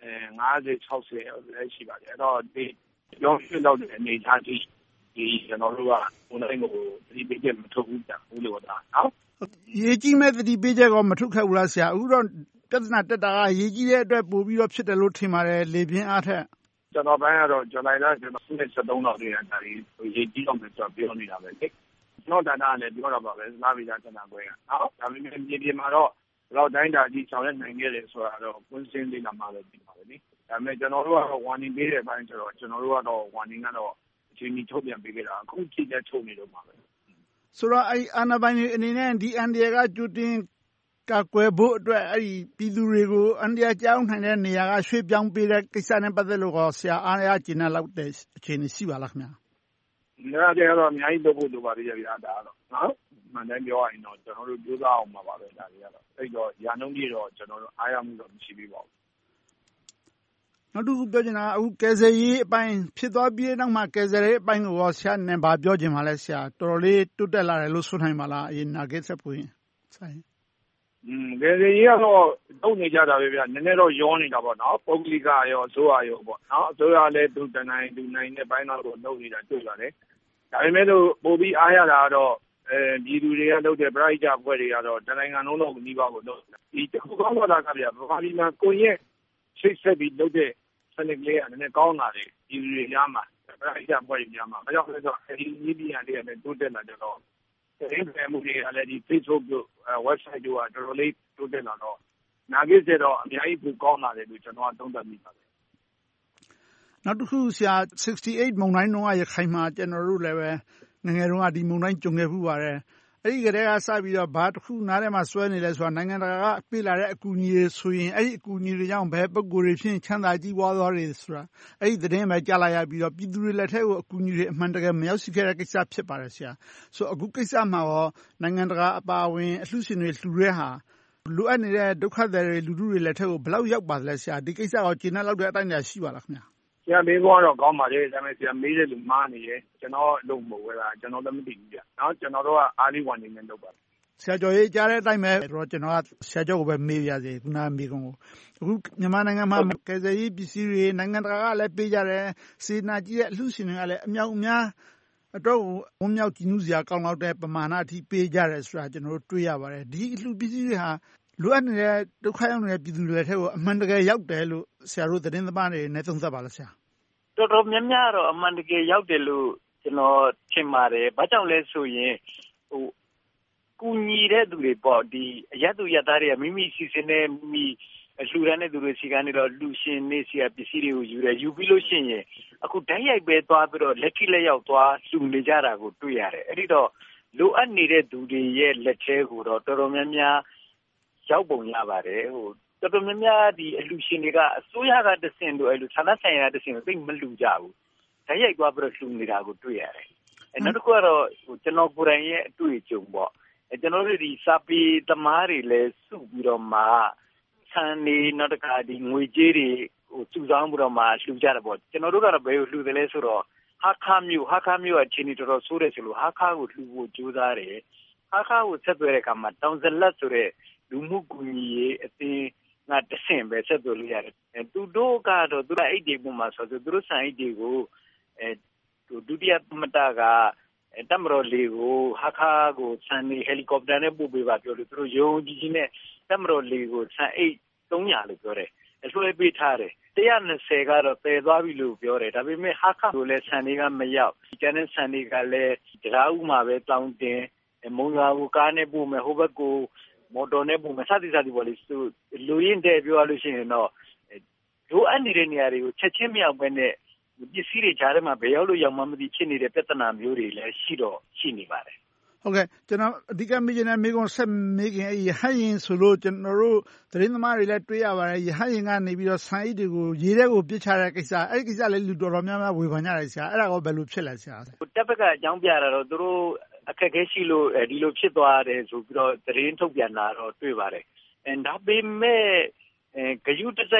50 60လည်းရှိပါတယ်အဲ့တော့ဒီရောင်းရွှေ့လောက်တဲ့အနေအထားကြီးဒီကျွန်တော်တို့ကမုန်တိုင်းကိုဒီပေးချက်မထုတ်ဘူးကြာဘူးလို့သာနော်ရေကြီးမဲ့သတိပေးချက်ကောမထုတ်ခဲ့ဘူးလားဆရာအခုတော့ပြဿနာတက်တာကရေကြီးတဲ့အတွက်ပို့ပြီးတော့ဖြစ်တယ်လို့ထင်ပါတယ်လေပြင်းအားထက်ကျွန်တော်ပိုင်းကတော့ဇူလိုင်လကျွန်တော်73လောက်တည်းကဒါရေကြီးတော့မယ်ဆိုတော့ပြောနေတာပဲလေကျွန်တော်ဒါနလည်းပြောတာပါပဲလာပြီးသားတနာခွဲကနော်ဒါပေမဲ့မြေပြင်မှာတော့ဘယ်တော့တိုင်းတာကြီးဆောင်ရွက်နိုင်ခဲ့တယ်ဆိုတာတော့ကွင်းစင်းလေးလာမှပဲပြီးပါပဲလေဒါပေမဲ့ကျွန်တော်တို့ကတော့ warning ပေးတဲ့အပိုင်းဆိုတော့ကျွန်တော်တို့ကတော့ warning ကတော့အချိန်ကြီးထုတ်ပြန်ပေးခဲ့တာအခုကြည့်တဲ့ထုတ်နေတော့မှာပဲဆိုတော့အဲ့အာဏာပိုင်တွေအနေနဲ့ဒီအန်ဒီယာကကြိုတင်ကာကွယ်ဖို့အတွက်အဲ့ဒီပြည်သူတွေကိုအန်ဒီယာကြောင်းနိုင်တဲ့နေရာကရွှေ့ပြောင်းပေးတဲ့ကိစ္စနဲ့ပတ်သက်လို့ဆရာအားရကျင်တဲ့လောက်တဲ့အခြေအနေရှိပါလားခင်ဗျာ။ဒါကြတော့အများကြီးလုပ်ဖို့လိုပါသေးတယ်ဗျာဒါတော့နော်။မှန်တယ်ပြောရရင်တော့ကျွန်တော်တို့ကြိုးစားအောင်ပါပဲဒါတွေကတော့အဲ့တော့ရာနှုန်းကြီးတော့ကျွန်တော်တို့အားရမှုတော့မရှိသေးပါဘူး။နောက်တစ်ခုပြောချင်တာကအခုကယ်ဆယ်ရေးအပိုင်းဖြစ်သွားပြီးနောက်မှာကယ်ဆယ်ရေးအပိုင်းကိုဆရာနဲ့ဗာပြောချင်ပါလဲဆရာတော်တော်လေးတိုးတက်လာတယ်လို့ဆိုနိုင်ပါလားအရင်နာဂစ်ဆက်ပွင့်ဆိုင်ကယ်ဆယ်ရေးကတော့တုံနေကြတာပဲဗျာနည်းနည်းတော့ရောနေတာပေါ့နော်ပုဂ္ဂလိကရောအစိုးရရောပေါ့နော်အစိုးရလည်းသူတနိုင်တဲ့ဘိုင်းတော့လုပ်နေတာတွေ့ပါတယ်ဒါပေမဲ့လို့ပို့ပြီးအားရတာကတော့ဒီလူတွေကလုပ်တဲ့ပရိယာဘွဲတွေကတော့တနိုင်ငံလုံးတော့နီးပါးကိုလုပ်ဒီတစ်ခုကောင်းတော့တာကဗျာဗမာပြည်မှာကိုရဲ့ချိတ်ဆက်ပြီးလုပ်တဲ့စနစ်လေးကလည်းကောင်းလာတယ်ဒီလူတွေများမှာပရိယာဘွဲတွေများမှာဘာကြောင့်လဲဆိုတော့ဒီနီးပြည်ရတွေကလည်းတိုးတက်လာကြတော့ဒီမှုတွေကလည်းဒီ Facebook တို့ website တို့ကတော်တော်လေးတိုးတက်လာတော့နာဂစ်စေတော့အများကြီးပိုကောင်းလာတယ်လို့ကျွန်တော်သုံးသပ်မိပါတယ်နောက်တစ်ခုဆရာ68မုန်တိုင်းတုန်းကရခိုင်မှာကျွန်တော်တို့လည်းပဲငငယ်တုန်းကဒီမုန်တိုင်းကြုံခဲ့မှုပါတယ်အဲ့ဒီကတည်းကစပြီးတော့ဘာတစ်ခုနားထဲမှာစွဲနေလဲဆိုတာနိုင်ငံတကာကပေးလာတဲ့အကူအညီတွေဆိုရင်အဲ့ဒီအကူအညီတွေကြောင့်ဘယ်ပုံကိုယ်တွေဖြင့်ချမ်းသာကြီးပွားသွားတယ်ဆိုတာအဲ့ဒီသတင်းပဲကြားလာရပြီးတော့ပြည်သူတွေလက်ထက်ကိုအကူအညီတွေအမှန်တကယ်မရောက်ရှိခဲ့တဲ့ကိစ္စဖြစ်ပါတယ်ဆရာဆိုအခုကိစ္စမှာရောနိုင်ငံတကာအပါအဝင်အလှူရှင်တွေလှူရဲဟာလိုအပ်နေတဲ့ဒုက္ခသည်တွေလူထုတွေလက်ထက်ကိုဘယ်လောက်ရောက်ပါသလဲဆရာဒီကိစ္စကိုကျင်းတဲ့လောက်တဲ့အတိုင်းအတာရှိပါလားခင်ဗျာဆရာမေးဖို့တော့ကောင်းပါလေဒါပေမဲ့ဆရာမေးတဲ့လူမှားနေတယ်ကျွန်တော်အလုပ်မဟုတ်ဘူးလားကျွန်တော်လည်းမသိဘူးဗျနော်ကျွန်တော်တို့ကအားလေးဝန်နေနေလုပ်ပါဆရာကျော်ရေးကြားတဲ့အတိုင်းပဲဆိုတော့ကျွန်တော်ကဆရာကျော်ကိုပဲမေးပြစေခုနမေးခွန်းကိုအခုမြန်မာနိုင်ငံမှာကယ်ဆယ်ရေးပစ္စည်းတွေနိုင်ငံတကာကလည်းပေးကြတယ်စေနာကြီးရဲ့အလှူရှင်တွေကလည်းအမြောက်အများအတွက်ဝမ်းမြောက်ကြည်နူးစရာကောင်းလောက်တဲ့ပမာဏအထိပေးကြတယ်ဆိုတာကျွန်တော်တို့တွေ့ရပါတယ်ဒီအလှူပစ္စည်းတွေဟာလိုအပ်နေတဲ့ဒုက္ခရောက်နေတဲ့ပြည်သူတွေထဲကိုအမှန်တကယ်ရောက်တယ်လို့ဆရာတို့သတင်းသမားတွေနဲ့သုံးသပ်ပါလားဆရာတော်တော်များများတော့အမှန်တကယ်ရောက်တယ်လို့ကျွန်တော်ထင်ပါတယ်။ဘာကြောင့်လဲဆိုရင်ကူညီတဲ့သူတွေပေါ့ဒီအရက်သူရက်သားတွေကမိမိစီစဉ်နေမိလှူဒန်းတဲ့သူတွေစီကနေတော့လှူရှင်နေစီကပစ္စည်းတွေကိုယူပြီးလို့ရှိရင်အခုဓာတ်ရိုက်ပဲသွားပြီးတော့လက်ထိလက်ရောက်သွားလှူနေကြတာကိုတွေ့ရတယ်။အဲ့ဒီတော့လိုအပ်နေတဲ့သူတွေရဲ့လက်ထဲကိုတော့တော်တော်များများရောက်ပုံရပါတယ်တော်တော်များများဒီအလှူရှင်တွေကအစိုးရကတဆင့်တို့အဲ့လိုဌာနဆိုင်ရာတဆင့်တို့သိမလှူကြဘူးဓာတ်ရိုက်သွားပြီးတော့လှူနေတာကိုတွေ့ရတယ်နောက်တစ်ခုကတော့ကျွန်တော်ကိုယ်တိုင်ရဲ့အတွေ့အကြုံပေါ့ကျွန်တော်တို့ဒီစာပေသမားတွေလည်းစုပြီးတော့မှဆန်နေနောက်တစ်ခါဒီငွေကြေးတွေစုဆောင်းပြီးတော့မှလှူကြတယ်ပေါ့ကျွန်တော်တို့ကတော့ဘယ်လိုလှူတယ်လဲဆိုတော့ဟာခါမျိုးအချင်းတော်တော်ဆိုးတယ်ဆိုလို့ဟာခါကိုလှူဖို့ကြိုးစားတယ်ဟာခါကိုဆက်သွယ်တဲ့အခါမှာတောင်ဇလက်ဆိုတဲ့လူမှုကူညီရေးအသင်းငါတဆင့်ပဲဆက်သွယ်လို့ရတယ်သူတို့ကတော့သူတို့အိတ်တွေပုံမှာဆိုသူတို့ဆန်အိတ်တွေကိုဒုတိယသမတကတမတော်လေးကိုဟာခါကိုဆန်နေဟယ်လီကော်ပတာနဲ့ပို့ပေးပါပြောလို့သူတို့ယုံကြည်နဲ့တမတော်လေးကိုဆန်အိတ်300လို့ပြောတယ်အဆွဲပေးထားတယ်120ကတော့ပယ်သွားပြီလို့ပြောတယ်ဒါပေမဲ့ဟာခါကိုလည်းဆန်တွေကမရောက်ကျန်တဲ့ဆန်တွေကလည်းတရားဥမှာပဲတောင်းတင်မုံရွာကိုကားနဲ့ပို့မယ်ဟိုဘက်ကိုမော်တော်နဲ့ပုံမစသည်ပေါ့လေလူရင်းတဲ့ပြောလို့ရှိရင်တော့လိုအပ်နေတဲ့နေရာတွေကိုချက်ချင်းမရောက်ပဲနဲ့ပစ္စည်းတွေကြားထဲမှာဘယ်ရောက်လို့ရောက်မှမသိဖြစ်နေတဲ့ပြဿနာမျိုးတွေလည်းရှိနေပါတယ်ဟုတ်ကဲ့ကျွန်တော်အဓိကမေးချင်တဲ့မိကုံးဆက်မေးခင်ရဟတ်ရင်ဆိုလို့ကျွန်တော်တို့သတင်းသမားတွေလည်းတွေ့ရပါတယ်ရဟတ်ရင်ကနေပြီးတော့ဆန်အိတ်တွေကိုရေထဲကိုပစ်ချတဲ့ကိစ္စအဲ့ဒီကိစ္စလည်းလူတော်တော်များများဝေဖန်ကြတယ်ဆရာအဲ့ဒါကဘယ်လိုဖြစ်လဲဆရာတက်ဘက်ကအကြောင်းပြတာတော့သူတို့အခက်အခဲရှိလို့ဒီလိုဖြစ်သွားတယ်ဆိုပြီးတော့သတင်းထုတ်ပြန်တာတော့တွေ့ပါတယ်ဒါပေမဲ့ဂယုတစိုက်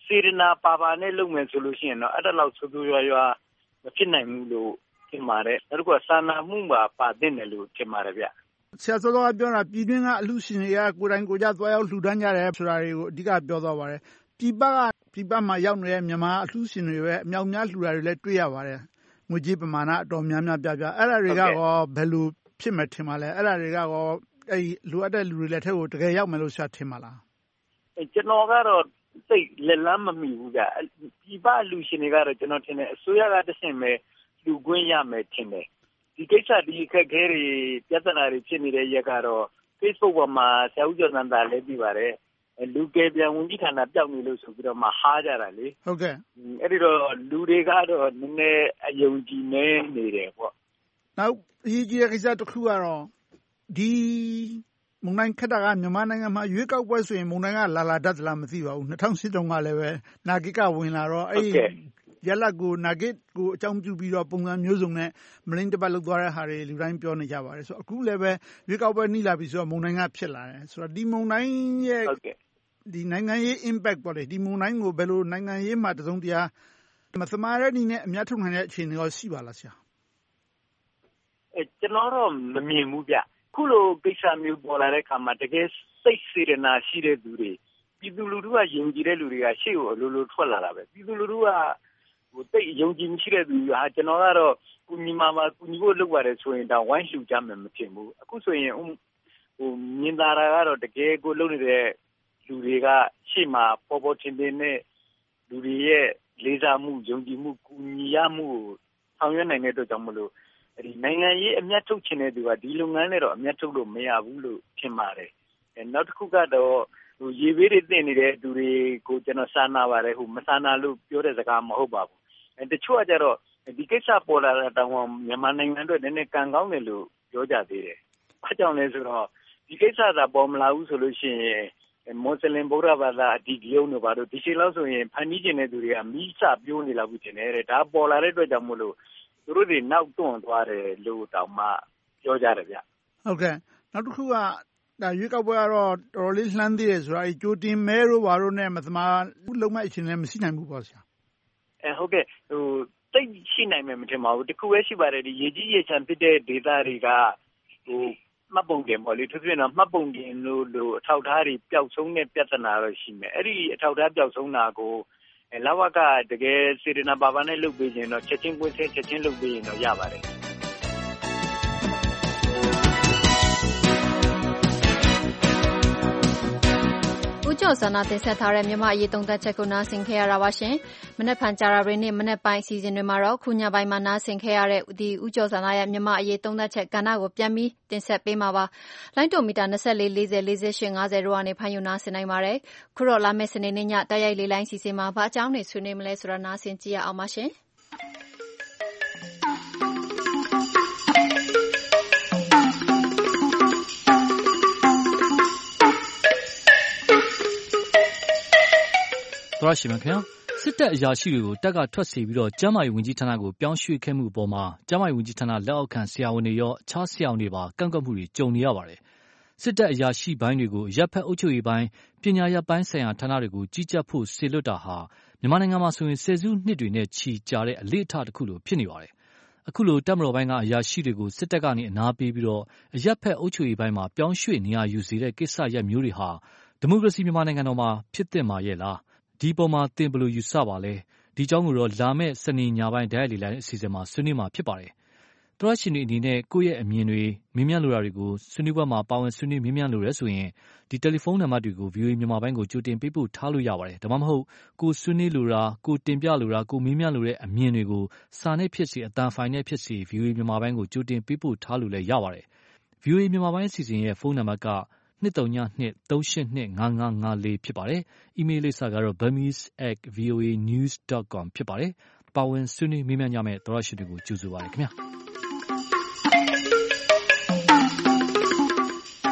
စေတနာပါပါနဲ့လုပ်မယ်ဆိုလို့ရှိရင်တော့အဲ့ဒါလောက်ဆိုးဆိုးရွားရွားမဖြစ်နိုင်ဘူးလို့ထင်ပါတယ်။နောက်တစ်ခုကစာနာမှုပါသင့်တယ်လို့ထင်ပါတယ်ဗျ။ဆရာစောစောကပြောတာပြည်တွင်းကအလှူရှင်တွေကကိုယ်တိုင်ကိုယ်ကျသွားရောက်လှူဒန်းကြတယ်ဆိုတာတွေကိုအဓိကပြောသွားပါတယ်။ပြည်ပမှာရောက်နေတဲ့မြန်မာအလှူရှင်တွေပဲအမြောက်များလှူတာတွေလည်းတွေ့ရပါတယ်။ငွေကြေးပမာဏအတော်များများပြအဲ့ဒါတွေကရောဘယ်လိုဖြစ်မယ်ထင်ပါလဲ။အဲ့ဒါတွေကရောလိုအပ်တဲ့လူတွေလက်ထဲကိုတကယ်ရောက်မယ်လို့ဆရာထင်ပါလား။ကျွန်တော်ကတော့စိတ်လက်လန်းမမီဘူးဗျ။ပြည်ပအလှူရှင်တွေကတော့ကျွန်တော်ထင်တယ်အစိုးရကတဆင့်ပဲလှူခွင့်ရမယ်ထင်တယ်။ဒီကိစ္စဒီအခက်အခဲတွေပြဿနာတွေဖြစ်နေတဲ့ရက်ကတော့ Facebook ပေါ်မှာဆရာဦးကျော်စန်းသာလည်းပြီးပါတယ်လူကယ်ပြန်ဝန်ကြီးဌာနပျောက်နေလို့ဆိုပြီးတော့မှဟားကြတာလေဟုတ်ကဲ့အဲ့ဒီတော့လူတွေကတော့နည်းနည်းအယုံကြည်နေတယ်ပေါ့နောက်အရေးကြီးတဲ့ကိစ္စတစ်ခုကတော့ဒီမုန်တိုင်းခက်တာကမြန်မာနိုင်ငံမှာရွေးကောက်ပွဲဆိုရင်မုန်တိုင်းကလာတတ်သလားမသိပါဘူး2008တုန်းကလည်းပဲနာဂစ်ကဝင်လာတော့အဲ့ရလက်ကိုနာဂစ်ကိုအကြောင်းပြုပြီးတော့ပုံစံမျိုးစုံနဲ့မလိမ့်တပတ်လောက်သွားတဲ့ဟာတွေလူတိုင်းပြောနေကြပါတယ်ဆိုတော့အခုလည်းပဲရွေးကောက်ပွဲနှီးလာပြီဆိုတော့မုန်တိုင်းကဖြစ်လာတယ်ဆိုတော့ဒီမုန်တိုင်းရဲ့ဒီနိုင်ငံရေး impact ပေါ့လေဒီမုန်တိုင်းကိုဘယ်လိုနိုင်ငံရေးမှာတစုံတရာမသမားတဲ့နည်းနဲ့အများထုတ်နိုင်တဲ့အခြေအနေရောရှိပါလားဆရာကျွန်တော်တော့မမြင်ဘူးဗျခုလိုကိစ္စမျိုးပေါ်လာတဲ့အခါမှာတကယ်စိတ်စေတနာရှိတဲ့သူတွေပြည်သူလူထုကယုံကြည်တဲ့လူတွေကရှေ့ကိုအလိုလိုထွက်လာတာပဲပြည်သူလူထုကတိတ်ယုံကြည်မရှိတဲ့သူဟာကျွန်တော်ကတော့ကုညီမှာကုညီဖို့လုပ်ရတယ်ဆိုရင်တော့ဝိုင်းလှူကြမယ်မထင်ဘူးအခုဆိုရင်မြင်သာတာကတော့တကယ်ကိုလုပ်နေတဲ့လူတွေကရှေ့မှာပေါ်ပေါ်ထင်ထင်နဲ့လူတွေရဲ့လေးစားမှုယုံကြည်မှုကုညီရမှုကိုဆောင်ရွက်နိုင်တဲ့အတွက်ကြောင့်မလို့ဒီနိုင်ငံရေးအမျက်ထုတ်ချင်တဲ့သူကဒီလုပ်ငန်းနဲ့တော့အမျက်ထုတ်လို့မရဘူးလို့ထင်ပါတယ်နောက်တစ်ခုကတော့ရေဘေးတွေတင်နေတဲ့သူတွေကိုကျွန်တော်စာနာပါတယ်မစာနာလို့ပြောတဲ့စကားမဟုတ်ပါဘူးတချို့ကကြတော့ဒီကိစ္စပေါ်လာတာတောင်မြန်မာနိုင်ငံအတွက်နည်းနည်းကံကောင်းတယ်လို့ပြောကြသေးတယ်။ဘာကြောင့်လဲဆိုတော့ဒီကိစ္စသာပေါ်မလာဘူးဆိုလို့ရှိရင်မွတ်စလင်ဗုဒ္ဓဘာသာအဒီဂယုံတို့ဘာလို့ဒီချိန်လောက်ဆိုရင်ဖန်တီးကျင်တဲ့သူတွေကမိစပြိုးနေလောက်ဘူးတင်တယ်ဒါပေါ်လာတဲ့အတွက်ကြောင့်မို့လို့သူတို့တွေနောက်တွန့်သွားတယ်လို့တောင်မှပြောကြတယ်ဗျ။ဟုတ်ကဲ့နောက်တစ်ခုကဒါရွေးကောက်ပွဲကတော့တော်တော်လေးလှမ်းသေးတယ်ဆိုတော့ကြိုတင်မဲတို့ဘာလို့နဲ့မသမာလုံးမဲ့အချိန်လည်းမရှိနိုင်ဘူးပေါ့ဆရာ။ဟုတ်ကဲ့တိတ်ရှိနိုင်မယ်မထင်ပါဘူးတခုပဲရှိပါတယ်ဒီရေကြီးရေချမ်းဖြစ်တဲ့ဒေသတွေကမှတ်ပုံတင်ပေါ့လေသူပြင်တော့မှတ်ပုံတင်လို့အထောက်ထားတွေပျောက်ဆုံးတဲ့ပြဿနာတော့ရှိမယ်အဲ့ဒီအထောက်ထားပျောက်ဆုံးတာကိုလဝကတကယ်စေတနာပါပါနဲ့လုပ်ပေးရင်တော့ချက်ချင်းကွင်းချက်ချင်းလုပ်ပေးရင်တော့ရပါတယ်ဦးကျော်စန္ဒတင်ဆက်ထားတဲ့မြန်မာအရေးသုံးသပ်ချက်ကိုနားဆင်ခဲ့ရတာပါရှင်။မနက်ဖြန်ကြာသပတေးနေ့မနက်ပိုင်းအစီအစဉ်တွေမှာတော့ခုညပိုင်းမှာနားဆင်ခဲ့ရတဲ့ဒီဦးကျော်စန္ဒရဲ့မြန်မာအရေးသုံးသပ်ချက်ကဏ္ဍကိုပြန်ပြီးတင်ဆက်ပေးမှာပါ။လိုင်းတိုမီတာ24 40 48 50တို့ကနေဖမ်းယူနားဆင်နိုင်ပါတယ်။ခုတော့လာမယ့်စနေနေ့ညတိုက်ရိုက်လေးလိုင်းစီစဉ်မှာဘာအကြောင်းတွေဆွေးနွေးမလဲဆိုတာနားဆင်ကြည့်ရအောင်ပါရှင်။သောရရှိမြခင်စစ်တပ်အရာရှိတွေကိုတပ်ကထွက်စေပြီးတော့ကျန်းမာရေးဝန်ကြီးဌာနကိုပြောင်းရွှေ့ခဲ့မှုအပေါ်မှာကျန်းမာရေးဝန်ကြီးဌာနလက်အောက်ခံဆရာဝန်တွေရောအခြားဆရာဝန်တွေပါကန့်ကွက်မှုတွေကြုံနေရပါတယ်စစ်တပ်အရာရှိပိုင်းတွေကိုရပ်ဖက်အုပ်ချုပ်ရေးပိုင်းပညာရပ်ပိုင်းဆိုင်ရာဌာနတွေကိုကြီးကြပ်ဖို့စေလွှတ်တာဟာမြန်မာနိုင်ငံမှာဆိုရင်ဆယ်စုနှစ်တွေနဲ့ချီကြာတဲ့အလေ့အထတစ်ခုလိုဖြစ်နေပါတယ်အခုလိုတပ်မတော်ပိုင်းကအရာရှိတွေကိုစစ်တပ်ကနေအနာပေးပြီးတော့အရပ်ဖက်အုပ်ချုပ်ရေးပိုင်းမှာပြောင်းရွှေ့နေရယူစေတဲ့ကိစ္စရပ်မျိုးတွေဟာဒီမိုကရေစီမြန်မာနိုင်ငံတော်မှာဖြစ်သင့်ပါရဲ့လားဒီပေါ်မှာသင်ဘယ်လိုယူဆပါလဲဒီအကြောင်းကိုတော့လာမယ့်စနေညပိုင်းတိုက်ရိုက်လေ့လာတဲ့အစီအစဉ်မှာဆွေးနွေးမှာဖြစ်ပါတယ်။သောရရှင်တွေအနေနဲ့ကိုယ့်ရဲ့အမြင်တွေမေးမြန်းလိုတာတွေကိုဆွေးနွေးပွဲမှာပါဝင်ဆွေးနွေးမေးမြန်းလိုရဲဆိုရင်ဒီတယ်လီဖုန်းနံပါတ်တွေကို VOA မြန်မာပိုင်းကိုကြိုတင်ပေးပို့ထားလို့ရပါတယ်။ဒါမှမဟုတ်ကိုဆွေးနွေးလိုတာကိုတင်ပြလိုတာကိုမေးမြန်းလိုတဲ့အမြင်တွေကိုစာနဲ့ဖြစ်စေအသံဖိုင်နဲ့ဖြစ်စေ VOA မြန်မာပိုင်းကိုကြိုတင်ပေးပို့ထားလို့လည်းရပါတယ်။ VOA မြန်မာပိုင်းအစီအစဉ်ရဲ့ဖုန်းနံပါတ်က232-382-5554ဖြစ်ပါတယ်။ အီးမေးလ်လိပ်စာကတော့ burmese@voanews.com ဖြစ်ပါတယ်။ပါဝင်ဆွေးနွေးမေးမြန်းကြမယ့်သောရရှိတွေကိုကြိုဆိုပါရစေခင်ဗျာ။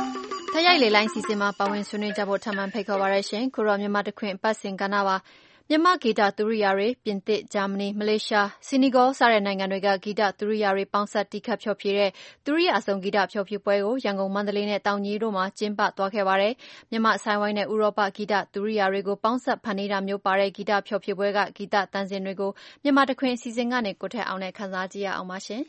တိုက်ရိုက်လေလိုင်းစီစဉ်မှာပါဝင်ဆွေးနွေးကြဖို့ထပ်မံဖိတ်ခေါ်ပါရရှင်။ခုတော့မြန်မာတခွင်ပတ်စဉ်ကဏ္ဍပါမြန်မာဂီတသူရိယာတွေပြင်သစ်ဂျာမနီမလေးရှားဆီနီဂေါစတဲ့နိုင်ငံတွေကဂီတသူရိယာတွေပေါင်းစပ်တီးခတ်ဖျော်ဖြေတဲ့သူရိယာအစုံဂီတဖျော်ဖြေပွဲကိုရန်ကုန်မန္တလေးနဲ့တောင်ကြီးတို့မှာကျင်းပသွားခဲ့ပါတယ်မြန်မာဆိုင်ဝိုင်းနဲ့ဥရောပဂီတသူရိယာတွေကိုပေါင်းစပ်ဖန်တီးတာမျိုးပါတဲ့ဂီတဖျော်ဖြေပွဲကဂီတတန်စင်တွေကိုမြန်မာတခွင်အစီအစဉ်ကနေကိုထက်အောင်နဲ့ခန်းစားကြည့်ရအောင်ပါရှင်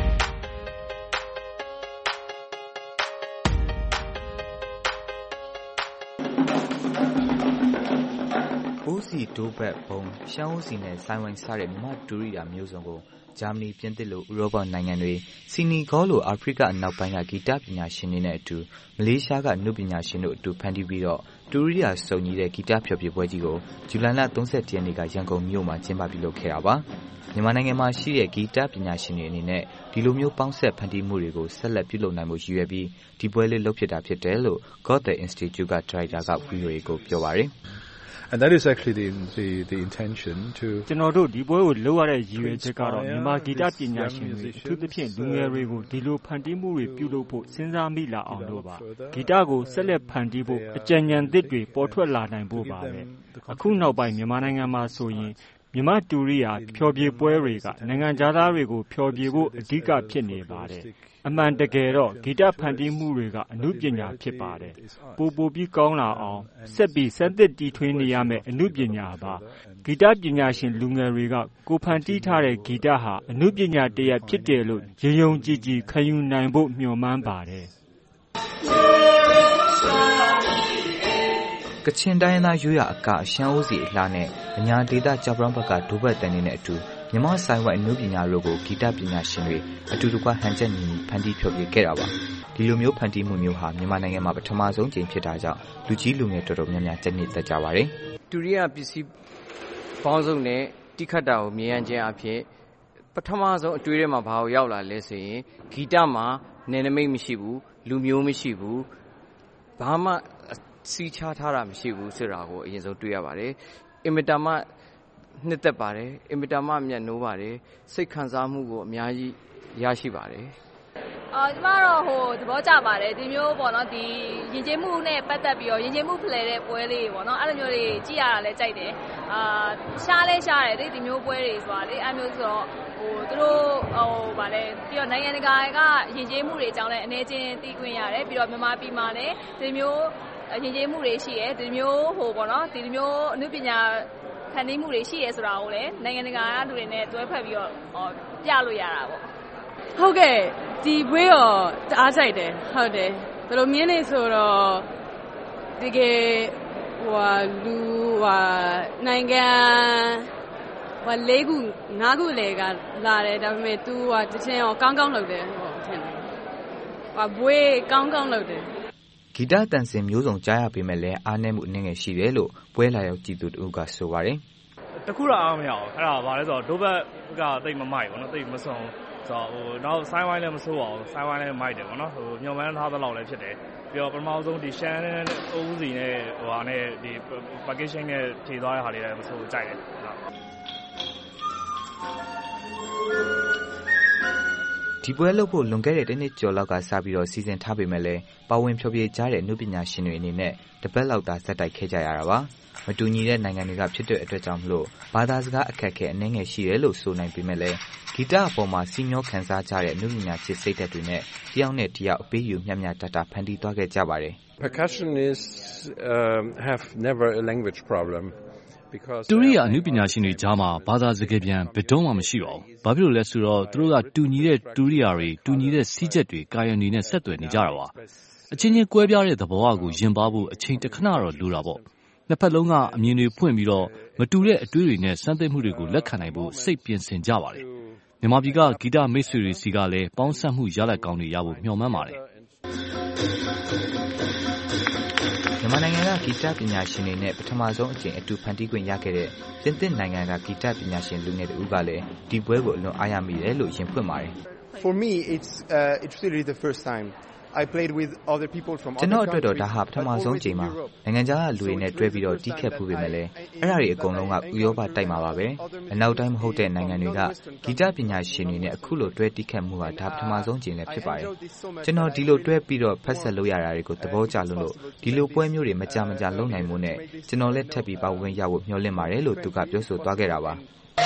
အိုးစီဒိုးဘက်ဘုံရှမ်းအိုးစီနဲ့ဆိုင်ဝိုင်းစားတဲ့မြန်မာဒူရီယာမျိုးစုံကိုဂျာမနီပြင်သစ်လိုဥရောပနိုင်ငံတွေဆီနီဂေါလိုအာဖရိကအနောက်ပိုင်းကဂီတပညာရှင်တွေနဲ့အတူမလေးရှားကနုပညာရှင်တို့အတူဖန်တီးပြီးတော့ဒူရီယာစုံကြီးတဲ့ဂီတဖျော်ဖြေပွဲကြီးကိုဇူလိုင်လ31ရက်နေ့ကရန်ကုန်မြို့မှာကျင်းပပြုလုပ်ခဲ့တာပါမြန်မာနိုင်ငံမှာရှိတဲ့ဂီတပညာရှင်တွေအနေနဲ့ဒီလိုမျိုးပေါင်းဆက်ဖန်တီးမှုတွေကိုဆက်လက်ပြုလုပ်နိုင်မှုရည်ရွယ်ပြီးဒီပွဲလေးလုပ်ဖြစ်တာဖြစ်တယ်လို့ Goethe Institute ကဒါရိုက်တာက VOA ကိုပြောပါတယ် And that is actually the intention to ကျွန်တော်တို့ဒီပွဲကိုလုပ်ရတဲ့ရည်ရွယ်ချက်ကတော့မြန်မာဂီတပညာရှင်တွေအထူးသဖြင့်လူငယ်တွေကိုဒီလိုဖန်တီးမှုတွေပြုလုပ်ဖို့စဉ်းစားမိလာအောင်လို့ပါဂီတကိုဆက်လက်ဖန်တီးဖို့အကြံဉာဏ်သစ်တွေပေါ်ထွက်လာနိုင်ဖို့ပါပဲအခုနောက်ပိုင်းမြန်မာနိုင်ငံမှာဆိုရင်မြန်မာတူရီယာဖျော်ဖြေပွဲတွေကနိုင်ငံသားတွေကိုဖျော်ဖြေဖို့အဓိကဖြစ်နေပါတယ်အမှန်တကယ်တော့ဂီတဖန်တီးမှုတွေကအနုပညာဖြစ်ပါတယ်ပိုပြီးကောင်းလာအောင်ဆက်ပြီးစက်သစ်တီထွင်နေရမယ့်အနုပညာပါဂီတပညာရှင်လူငယ်တွေကကိုဖန်တီးထားတဲ့ဂီတဟာအနုပညာတစ်ရပ်ဖြစ်တယ်လို့ယုံကြည်ခံယူနိုင်ဖို့မျှော်မှန်းပါတယ်ကချင်တိုင်းသားရိုးရာအကရှမ်းအိုးစီအလားနဲ့အညာဒေသကြောက်ပရောင်းဘက်ကဒိုးဘက်တန်နေတဲ့အတူမြန်မာဆိုင်ဝိုင်းအနုပညာတို့ကိုဂီတပညာရှင်တွေအတူတကွဟန်ချက်ညီဖန်တီးဖျော်ဖြေခဲ့တာပါဒီလိုမျိုးဖန်တီးမှုမျိုးဟာမြန်မာနိုင်ငံမှာပထမဆုံးကြိမ်ဖြစ်တာကြောင့်လူကြီးလူငယ်တော်တော်များများကြက်နစ်သက်ကြပါတယ်တူရီယာပစ္စည်းပေါင်းစုံနဲ့တိခတ်တာကိုမြင်ရခြင်းအဖြစ်ပထမဆုံးအတွေ့အကြုံမှာဘာကိုရောက်လာလဲဆိုရင်ဂီတမှာနယ်နိမိတ်မရှိဘူးလူမျိုးမရှိဘူးဘာမှစီးခြားထားတာမရှိဘူးဆိုတာကိုအရင်ဆုံးတွေ့ရပါတယ်အင်မတန်မှနှစ်သက်ပါတယ်အင်မတန်မှမြတ်နိုးပါတယ်စိတ်ခံစားမှုကိုအများကြီးရရှိပါတယ်ကျမတော့သဘောကျပါတယ်ဒီမျိုးပေါ့နော်ဒီယဉ်ကျေးမှုနဲ့ပတ်သက်ပြီးတော့ယဉ်ကျေးမှုဖလှယ်တဲ့ပွဲလေးပေါ့နော်အဲ့လိုမျိုးတွေကြည့်ရတာလည်းကြိုက်တယ်ရှားလဲရှားတယ်ဒီမျိုးပွဲတွေဆိုတာလေအဲ့မျိုးဆိုတော့သူတို့ဗာလဲပြီးတော့နိုင်ငံတကာကယဉ်ကျေးမှုတွေအကြောင်းလည်းအနေချင်းသိခွင့်ရတယ်ပြီးတော့မြန်မာပြည်မှာလည်းဒီမျိုးယဉ်ကျေးမှုတွေရှိတယ်ဒီမျိုးပေါ့နော်ဒီမျိုးအနုပညာဖန်တီးမှုတွေရှိရဲဆိုတာကိုလည်းနိုင်ငံတကာကလူတွေနဲ့တွဲဖက်ပြီးတော့ပြလို့ရတာပေါ့ဟုတ်ကဲ့ဒီပွဲတော့တအားကြိုက်တယ်ဟုတ်တယ်ဘယ်လိုမြင်နေဆိုတော့ဒီကလူနိုင်ငံ၄ခု၅ခုလေကလာတယ်ဒါပေမဲ့ तू တချင်းရောကောင်းကောင်းလုပ်တယ်ထင်တယ်ဘွေကောင်းကောင်းလုပ်တယ်ဂီတတန်စင်မျိုးစုံကြားရပေမဲ့လည်းအားနည်းမှုအနည်းငယ်ရှိတယ်လို့ပွဲလာရောက်ကြည့်သူတို့ကဆိုပါတယ်တခုတော့အားမရအောင်အဲ့ဒါဘာလဲဆိုတော့ဒိုးဘက်ကတိတ်မမိုက်ဘူးเนาะတိတ်မစုံဆိုတော့နောက်ဆိုင်းဝိုင်းလည်းမဆိုးပါဘူးဆိုင်းဝိုင်းလည်းမိုက်တယ်ပေါ့နော်ညော်မှန်းထားသလောက်လည်းဖြစ်တယ်ပြီးတော့ပထမဆုံးဒီရှမ်းနဲ့အိုးစီနဲ့ဟာနဲ့ဒီ packaging နဲ့ဖြည့်သွားတဲ့ဟာလေးလည်းမဆိုးကြိုက်တယ်ဒီပွဲလုပ်ဖို့လွန်ခဲ့တဲ့တစ်နှစ်ကျော်လောက်ကစပြီးတော့စီစဉ်ထားပေမဲ့လည်းပါဝင်ဖျော်ဖြေကြတဲ့အနုပညာရှင်တွေအနေနဲ့တပတ်လောက်သာဇက်တိုက်ခဲ့ကြရတာပါမတူညီတဲ့နိုင်ငံတွေကဖြစ်တဲ့အတွက်ကြောင့်မလို့ဘာသာစကားအခက်အခဲအနည်းငယ်ရှိတယ်လို့ဆိုနိုင်ပေမဲ့လည်းဂီတအပေါ်မှာစီမျောခံစားကြတဲ့အနုပညာချစ်စိတ်ဓာတ်တွေနဲ့တယောက်နဲ့တယောက်အပေးယူမျှမျှတတဖန်တီးသွားခဲ့ကြပါတယ် Percussionists have never a language problem တူရီယာအနုပညာရှင်တွေကြားမှာဘာသာစကားပြန်ဘယ်တော့မှမရှိပါဘူး။ဘာဖြစ်လို့လဲဆိုတော့သူတို့ကတူညီတဲ့တူရီယာတွေတူညီတဲ့စီးချက်တွေကာယံတွေနဲ့ဆက်သွယ်နေကြတာပါ။အချင်းချင်းကွဲပြားတဲ့သဘောအကိုယဉ်ပါဖို့အချိန်တစ်ခဏတော့လိုတာပေါ့။နှစ်ဖက်လုံးကအမြင်တွေဖွင့်ပြီးတော့မတူတဲ့အတွေးတွေနဲ့စမ်းသပ်မှုတွေကိုလက်ခံနိုင်ဖို့စိတ်ပြင်ဆင်ကြပါတယ်။မြန်မာပြည်ကဂီတမိတ်ဆွေတွေစီကလည်းပေါင်းစပ်မှုရလဒ်ကောင်းတွေရဖို့မျှော်မှန်းပါတယ်မြန်မာနိုင်ငံကဂီတပညာရှင်တွေနဲ့ပထမဆုံးအကြိမ်အတူဖန်တီးခွင့်ရခဲ့တဲ့ပြင်သစ်နိုင်ငံကဂီတပညာရှင်လူငယ်တို့ကလည်းဒီပွဲကိုအလွန်အားရမိတယ်လို့ရင်ဖွင့်ပါတယ် For me it's really the first time ကျွန်တော်အတွက်တော့ဒါဟာပထမဆုံးချိန်မှာနိုင်ငံခြားကလူတွေနဲ့တွဲပြီးတော့တီးခတ်ဖို့ပဲမယ်လေအဲ့ဒါတွေအကုန်လုံးကဥရောပတိုက်မှာပါပဲအနောက်တိုင်းမဟုတ်တဲ့နိုင်ငံတွေကဂီတပညာရှင်တွေနဲ့အခုလိုတွဲတီးခတ်မှုဟာဒါပထမဆုံးချိန်လည်းဖြစ်ပါတယ်ကျွန်တော်ဒီလိုတွဲပြီးတော့ဖက်ဆက်လုပ်ရတာတွေကိုသဘောကျလို့ဒီလိုပွဲမျိုးတွေမကြမကြလုပ်နိုင်မှုနဲ့ကျွန်တော်လည်းထပ်ပြီးပါဝင်ရဖို့မျှော်လင့်ပါတယ်လို့သူကပြောဆိုသွားခဲ့တာပါ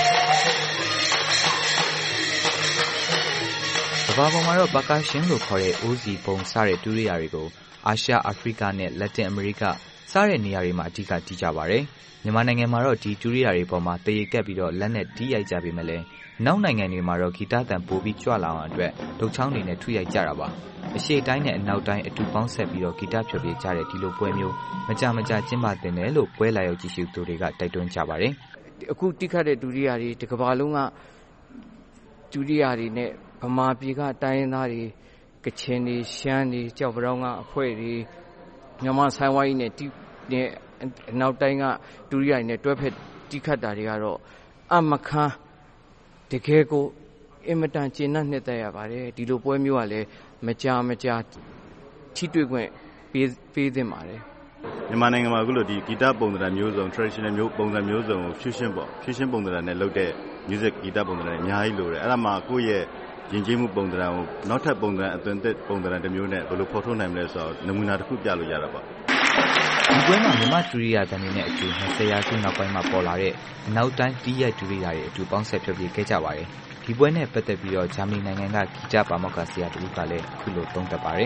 ကမ္ဘာပေါ်မှာတော့ပါကာရှင်လို့ခေါ်တဲ့အိုးစီပုံစတဲ့တူရိယာတွေကိုအာရှအာဖရိကနဲ့လက်တင်အမေရိကစတဲ့နေရာတွေမှာအဓိကတီးကြပါတယ်မြန်မာနိုင်ငံမှာတော့ဒီတူရိယာတွေပေါ်မှာတရေကက်ပြီးတော့လက်နဲ့တီးရိုက်ကြပေမဲ့လည်းနောက်နိုင်ငံတွေမှာတော့ဂီတတန်ပိုပြီးကြွလာအောင်အတွက်ဒုတ်ချောင်းတွေနဲ့ထွေရိုက်ကြတာပါအရှေ့တိုင်းနဲ့အနောက်တိုင်းအတူပေါင်းဆက်ပြီးတော့ဂီတဖျော်ဖြေကြတဲ့ဒီလိုပွဲမျိုးမကြမကြကျင်းပတင်တယ်လို့ပွဲလာရောက်ကြည့်ရှုသူတွေကတိုက်တွန်းကြပါတယ်အခုတီးခတ်တဲ့တူရိယာတွေဒီကမ္ဘာလုံးကတူရိယာတွေနဲ့ဗမာပြည်ကတိုင်းရင်းသားတွေကချင်တွေရှမ်းတွေကြောက်ပြောင်းကအဖွဲ့တွေမြန်မာဆိုင်ဝိုင်းနဲ့နောက်တိုင်းကတူရိယာတွေနဲ့တွဲဖက်တီးခတ်တာတွေကတော့အမခန်းတကယ်ကိုအင်မတန်ကျဉ်းနှစ်သက်ရပါတယ်ဒီလိုပွဲမျိုးကလည်းမကြာထိတွေ့ခွင့်ပေးသင့်ပါတယ်မြန်မာနိုင်ငံမှာအခုလိုဒီဂီတပုံစံမျိုးစုံ traditional မျိုးပုံစံမျိုးစုံကို fusion ပုံစံနဲ့လုပ်တဲ့ music ဂီတပုံစံတွေအများကြီးလိုတယ်အဲ့ဒါမှကိုယ့်ရဲ့ယဉ်ကျေးမှုပုံစံကိုနောက်ထပ်ပုံစံအသွင်သစ်ပုံစံတစ်မျိုးနဲ့ဘယ်လိုဖော်ထုတ်နိုင်မလဲဆိုတော့နမူနာတစ်ခုပြလို့ရတာပေါ့ဒီပွဲမှာမြန်မာတူရိယာတန်တွေနဲ့အတူ20ရာစုနောက်ပိုင်းမှာပေါ်လာတဲ့အနောက်တိုင်းတီးရိုက်တူရိယာတွေအတူပေါင်းဆက်ဖျော်ဖြေခဲ့ကြပါတယ်ဒီပွဲနဲ့ပတ်သက်ပြီးတော့ဂျာမနီနိုင်ငံကဂီတပါမောက္ခဆရာတူကလည်းအခုလိုသုံးသပ်ပါတယ်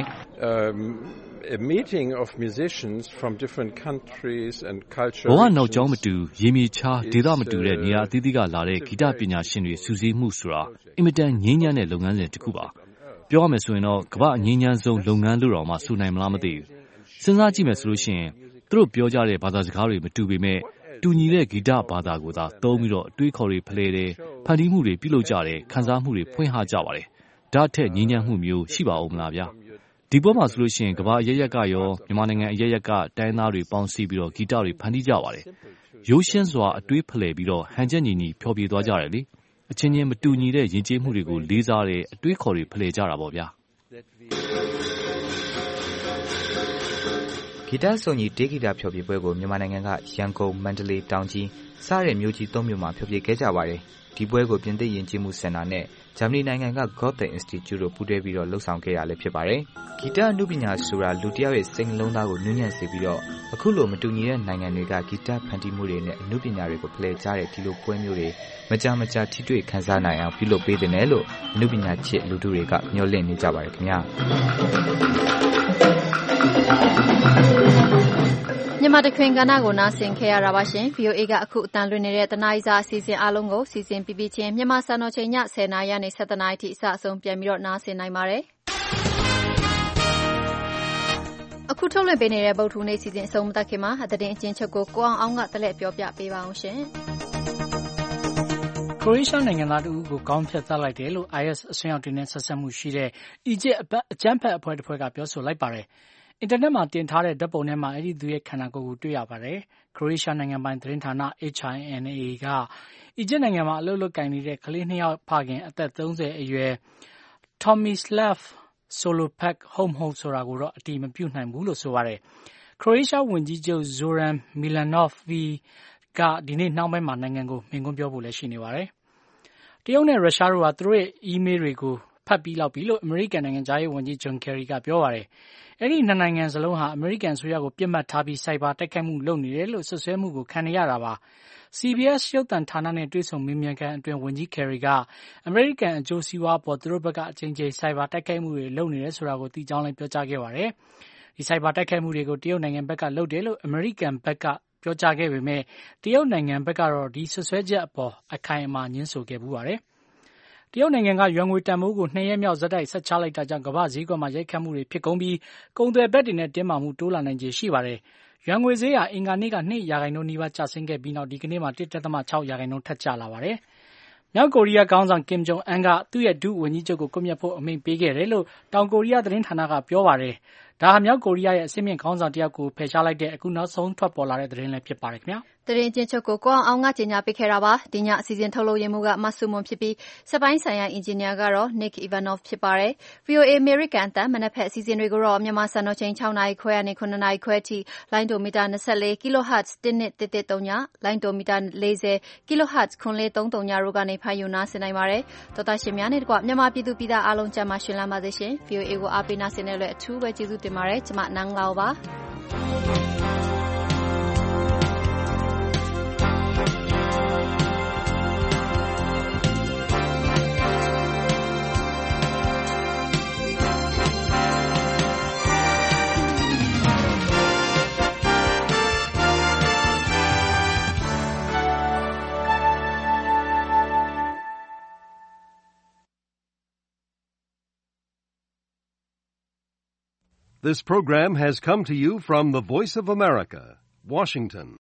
A meeting of musicians from different countries and cultures ဘောကနောက်ကျောင်းမတူရေမြေခြားဒေသမတူတဲ့နေရာအသီးသီးကလာတဲ့ဂီတပညာရှင်တွေစုစည်းမှုဆိုတာအင်မတန်ငြိမ်းချမ်းတဲ့လုပ်ငန်းစဉ်တစ်ခုပါပြောရမယ်ဆိုရင်တော့ကမ္ဘာအငြိမ်းချမ်းဆုံးလုပ်ငန်းလို့တော့မှဆိုနိုင်မလားမသိဘူးစဉ်းစားကြည့်မယ်ဆိုလို့ရှိရင်သူတို့ပြောကြတဲ့ဘာသာစကားတွေမတူပေမဲ့တူညီတဲ့ဂီတဘာသာကိုသာသုံးပြီးတော့အတွေးခေါ်တွေဖလှယ်တယ်ဖန်တီးမှုတွေပြုလုပ်ကြတယ်ခံစားမှုတွေဖွင့်ဟကြပါတယ်ဒါအထက်ငြိမ်းချမ်းမှုမျိုးရှိပါဦးမလားဗျာဒီပွဲမှာဆိုလို့ရှိရင်ကမ္ဘာအရရက်ကရောမြန်မာနိုင်ငံအရရက်ကတိုင်းသားတွေပေါင်းစည်းပြီးတော့ဂီတတွေဖန်တီးကြပါတယ်ရိုးရှင်းစွာအတွေးဖလှယ်ပြီးတော့ဟန်ချက်ညီညီဖျော်ဖြေသွားကြတယ်လေအချင်းချင်းမတူညီတဲ့ယဉ်ကျေးမှုတွေကိုလေးစားတဲ့အတွေးခေါ်တွေဖလှယ်ကြတာပေါ့ဗျာဂီတစုံညီတေးဂီတဖျော်ဖြေပွဲကိုမြန်မာနိုင်ငံကရန်ကုန်မန္တလေးတောင်ကြီးစတဲ့မြို့ကြီး၃မြို့မှာဖျော်ဖြေခဲ့ကြပါတယ်ဒီပွဲကိုပြင်သစ်ယဉ်ကျေးမှုစင်တာနဲ့ဂျာမနီနိုင်ငံက Goethe Institute တို့ပူးတွဲပြီးတော့လှုပ်ဆောင်ခဲ့ရလည်းဖြစ်ပါတယ်ဂီတအနုပညာဆိုတာလူတစ်ယောက်ရဲ့စိတ်နှလုံးသားကိုနူးညံ့စေပြီးတော့အခုလိုမတူညီတဲ့နိုင်ငံတွေကဂီတဖန်တီးမှုတွေနဲ့အနုပညာတွေကိုဖလှယ်ကြတဲ့ဒီလိုပွဲမျိုးတွေမကြာထိတွေ့ခန်းစားနိုင်အောင်ပြုလုပ်ပေးတယ်လို့အနုပညာချစ်လူထုတွေကမျှော်လင့်နေကြပါတယ်ခင်ဗျာမြန်မာတခွင်ကဏ္ဍကိုနားဆင်ခဲ့ရတာပါရှင် VOA ကအခုအတန်လွှင့်နေတဲ့တနားရီစာအစီအစဉ်အားလုံးကိုစီစဉ်ပြီးချင်းမြန်မာစံတော်ချိန်ည10:00နာရီကနေ17:00နာရီထိအစအဆုံးပြန်ပြီးတော့နားဆင်နိုင်ပါတယ်အခုထုတ်လွှင့်ပေးနေတဲ့ဗုဒ္ဓဟူးနေ့စီစဉ်အဆုံးမသတ်ခင်မှာသတင်းအကျဉ်းချုပ်ကိုကိုအောင်ကတလက်ပြောပြပေးပါအောင်ရှင်ခရိုအေးရှားနိုင်ငံသားတဦးကိုခေါင်းဖြတ်သတ်လိုက်တယ်လို့ IS အစွန်းရောက်တွေနဲ့ဆက်စပ်မှုရှိတဲ့အီဂျစ်အကြမ်းဖက်အဖွဲ့တစ်ဖွဲ့ကပြောဆိုလိုက်ပါတယ်အင်တာနက်မှာတင်ထားတဲ့ဓာတ်ပုံထဲမှာအဲ့ဒီသူရဲ့ခန္ဓာကိုယ်ကိုတွေ့ရပါတယ်ခရိုအေးရှားနိုင်ငံပိုင်သတင်းဌာန HINA ကအီဂျစ်နိုင်ငံမှာအလုပ်လုပ်ကိုင်နေတဲ့ကလေး2ယောက်ဖခင်အသက်30အရွယ် Tomislav Solopak ဟုတ်မဟုတ်ဆိုတာကိုတော့အတိမပြုနိုင်ဘူးလို့ဆိုပါတယ်ခရိုအေးရှားဝန်ကြီးချုပ် Zoran Milanovic ကဒီနေ့နှောင်းပိုင်းမှာနိုင်ငံကိုမိန့်ခွန်းပြောဖို့လည်းရှိနေပါတယ်တရုတ်နဲ့ရုရှားတို့ကသူတို့ရဲ့အီးမေးလ်တွေကိုဖတ်ပြီးလောက်ပြီလို့အမေရိကန်နိုင်ငံသားရေးဝန်ကြီး John Kerry ကပြောပါတယ်အဲ့ဒီနှစ်နိုင်ငံစလုံးဟာအမေရိကန်အစိုးရကိုပြစ်မှတ်ထားပြီးစိုက်ဘာတိုက်ခိုက်မှုလုပ်နေတယ်လို့ဆွဆွဲမှုကိုခံနေရတာပါ CBS ရုပ်သံဌာနနဲ့တွေ့ဆုံမေးမြန်းခန်းအတွင်းဝန်ကြီး Kerry ကအမေရိကန်အကျိုးစီးပွားပေါ်သူတို့ဘက်ကအချိန်ချင်းစိုက်ဘာတိုက်ခိုက်မှုတွေလုပ်နေတယ်ဆိုတာကိုသိကြောင်းလည်းပြောကြားခဲ့ပါတယ်ဒီစိုက်ဘာတိုက်ခိုက်မှုတွေကိုတရုတ်နိုင်ငံဘက်ကလုပ်တယ်လို့အမေရိကန်ဘက်ကပြောကြားခဲ့ပေမဲ့တရုတ်နိုင်ငံဘက်ကတော့ဒီဆွဆွဲချက်အပေါ်အခိုင်အမာညှင်းဆိုခဲ့ပူပါတယ်တရုတ်နိုင်ငံကရွမ်ငွေတန်ဖိုးကို2ရက်မြောက်ဇက်တိုက်ဆက်ချလိုက်တာကြောင့်ကမ္ဘာဈေးကွက်မှာရိုက်ခတ်မှုတွေဖြစ်ကုန်ပြီးကုန်သွယ်ဘက်တွေနဲ့တင်းမာမှုတိုးလာနိုင်ခြေရှိပါတယ်။ရွမ်ငွေဈေးဟာအင်္ဂါနေ့က2%နီးပါးကျဆင်းခဲ့ပြီးနောက်ဒီကနေ့မှာ 1.6% ထပ်ကျလာပါတယ်။မြောက်ကိုရီးယားခေါင်းဆောင်ကင်ဂျုံအန်ကသူ့ရဲ့ဒုဝန်ကြီးချုပ်ကိုကွပ်မျက်ဖို့အမိန့်ပေးခဲ့တယ်လို့တောင်ကိုရီးယားသတင်းဌာနကပြောပါတယ်။ဒါဟာမြောက်ကိုရီးယားရဲ့အဆင့်မြင့်ခေါင်းဆောင်တယောက်ကိုဖယ်ရှားလိုက်တဲ့အခုနောက်ဆုံးထွက်ပေါ်လာတဲ့သတင်းလည်းဖြစ်ပါတယ်ခင်ဗျာ။တရင်ချင်းချုပ်ကိုကိုအောင်ကကြေညာပေးခဲ့တာပါဒီညအစီအစဉ်ထုတ်လုပ်ရေးမှုကမဆုမွန်ဖြစ်ပြီးစပိုင်းဆိုင်ရာအင်ဂျင်နီယာကတော့ Nick Ivanov ဖြစ်ပါတယ် VOA American တန်မနက်ဖက်အစီအစဉ်တွေကိုတော့မြန်မာစံတော်ချိန်6နာရီခွဲကနေ9နာရီခွဲအထိလိုင်းဒိုမီတာ24 kHz 1.133ညလိုင်းဒိုမီတာ40 kHz 9430ညတို့ကနေဖမ်းယူနားဆင်နိုင်ပါတယ်တော်သားရှင်များနဲ့တကွမြန်မာပြည်သူပြည်သားအားလုံးကျန်းမာရှင်လန်းပါစေရှင် VOA ကိုအားပေးနားဆင်တဲ့အတွက်အထူးပဲကျေးဇူးတင်ပါတယ်ကျွန်မနန်းလောက်ပါ This program has come to you from the Voice of America, Washington.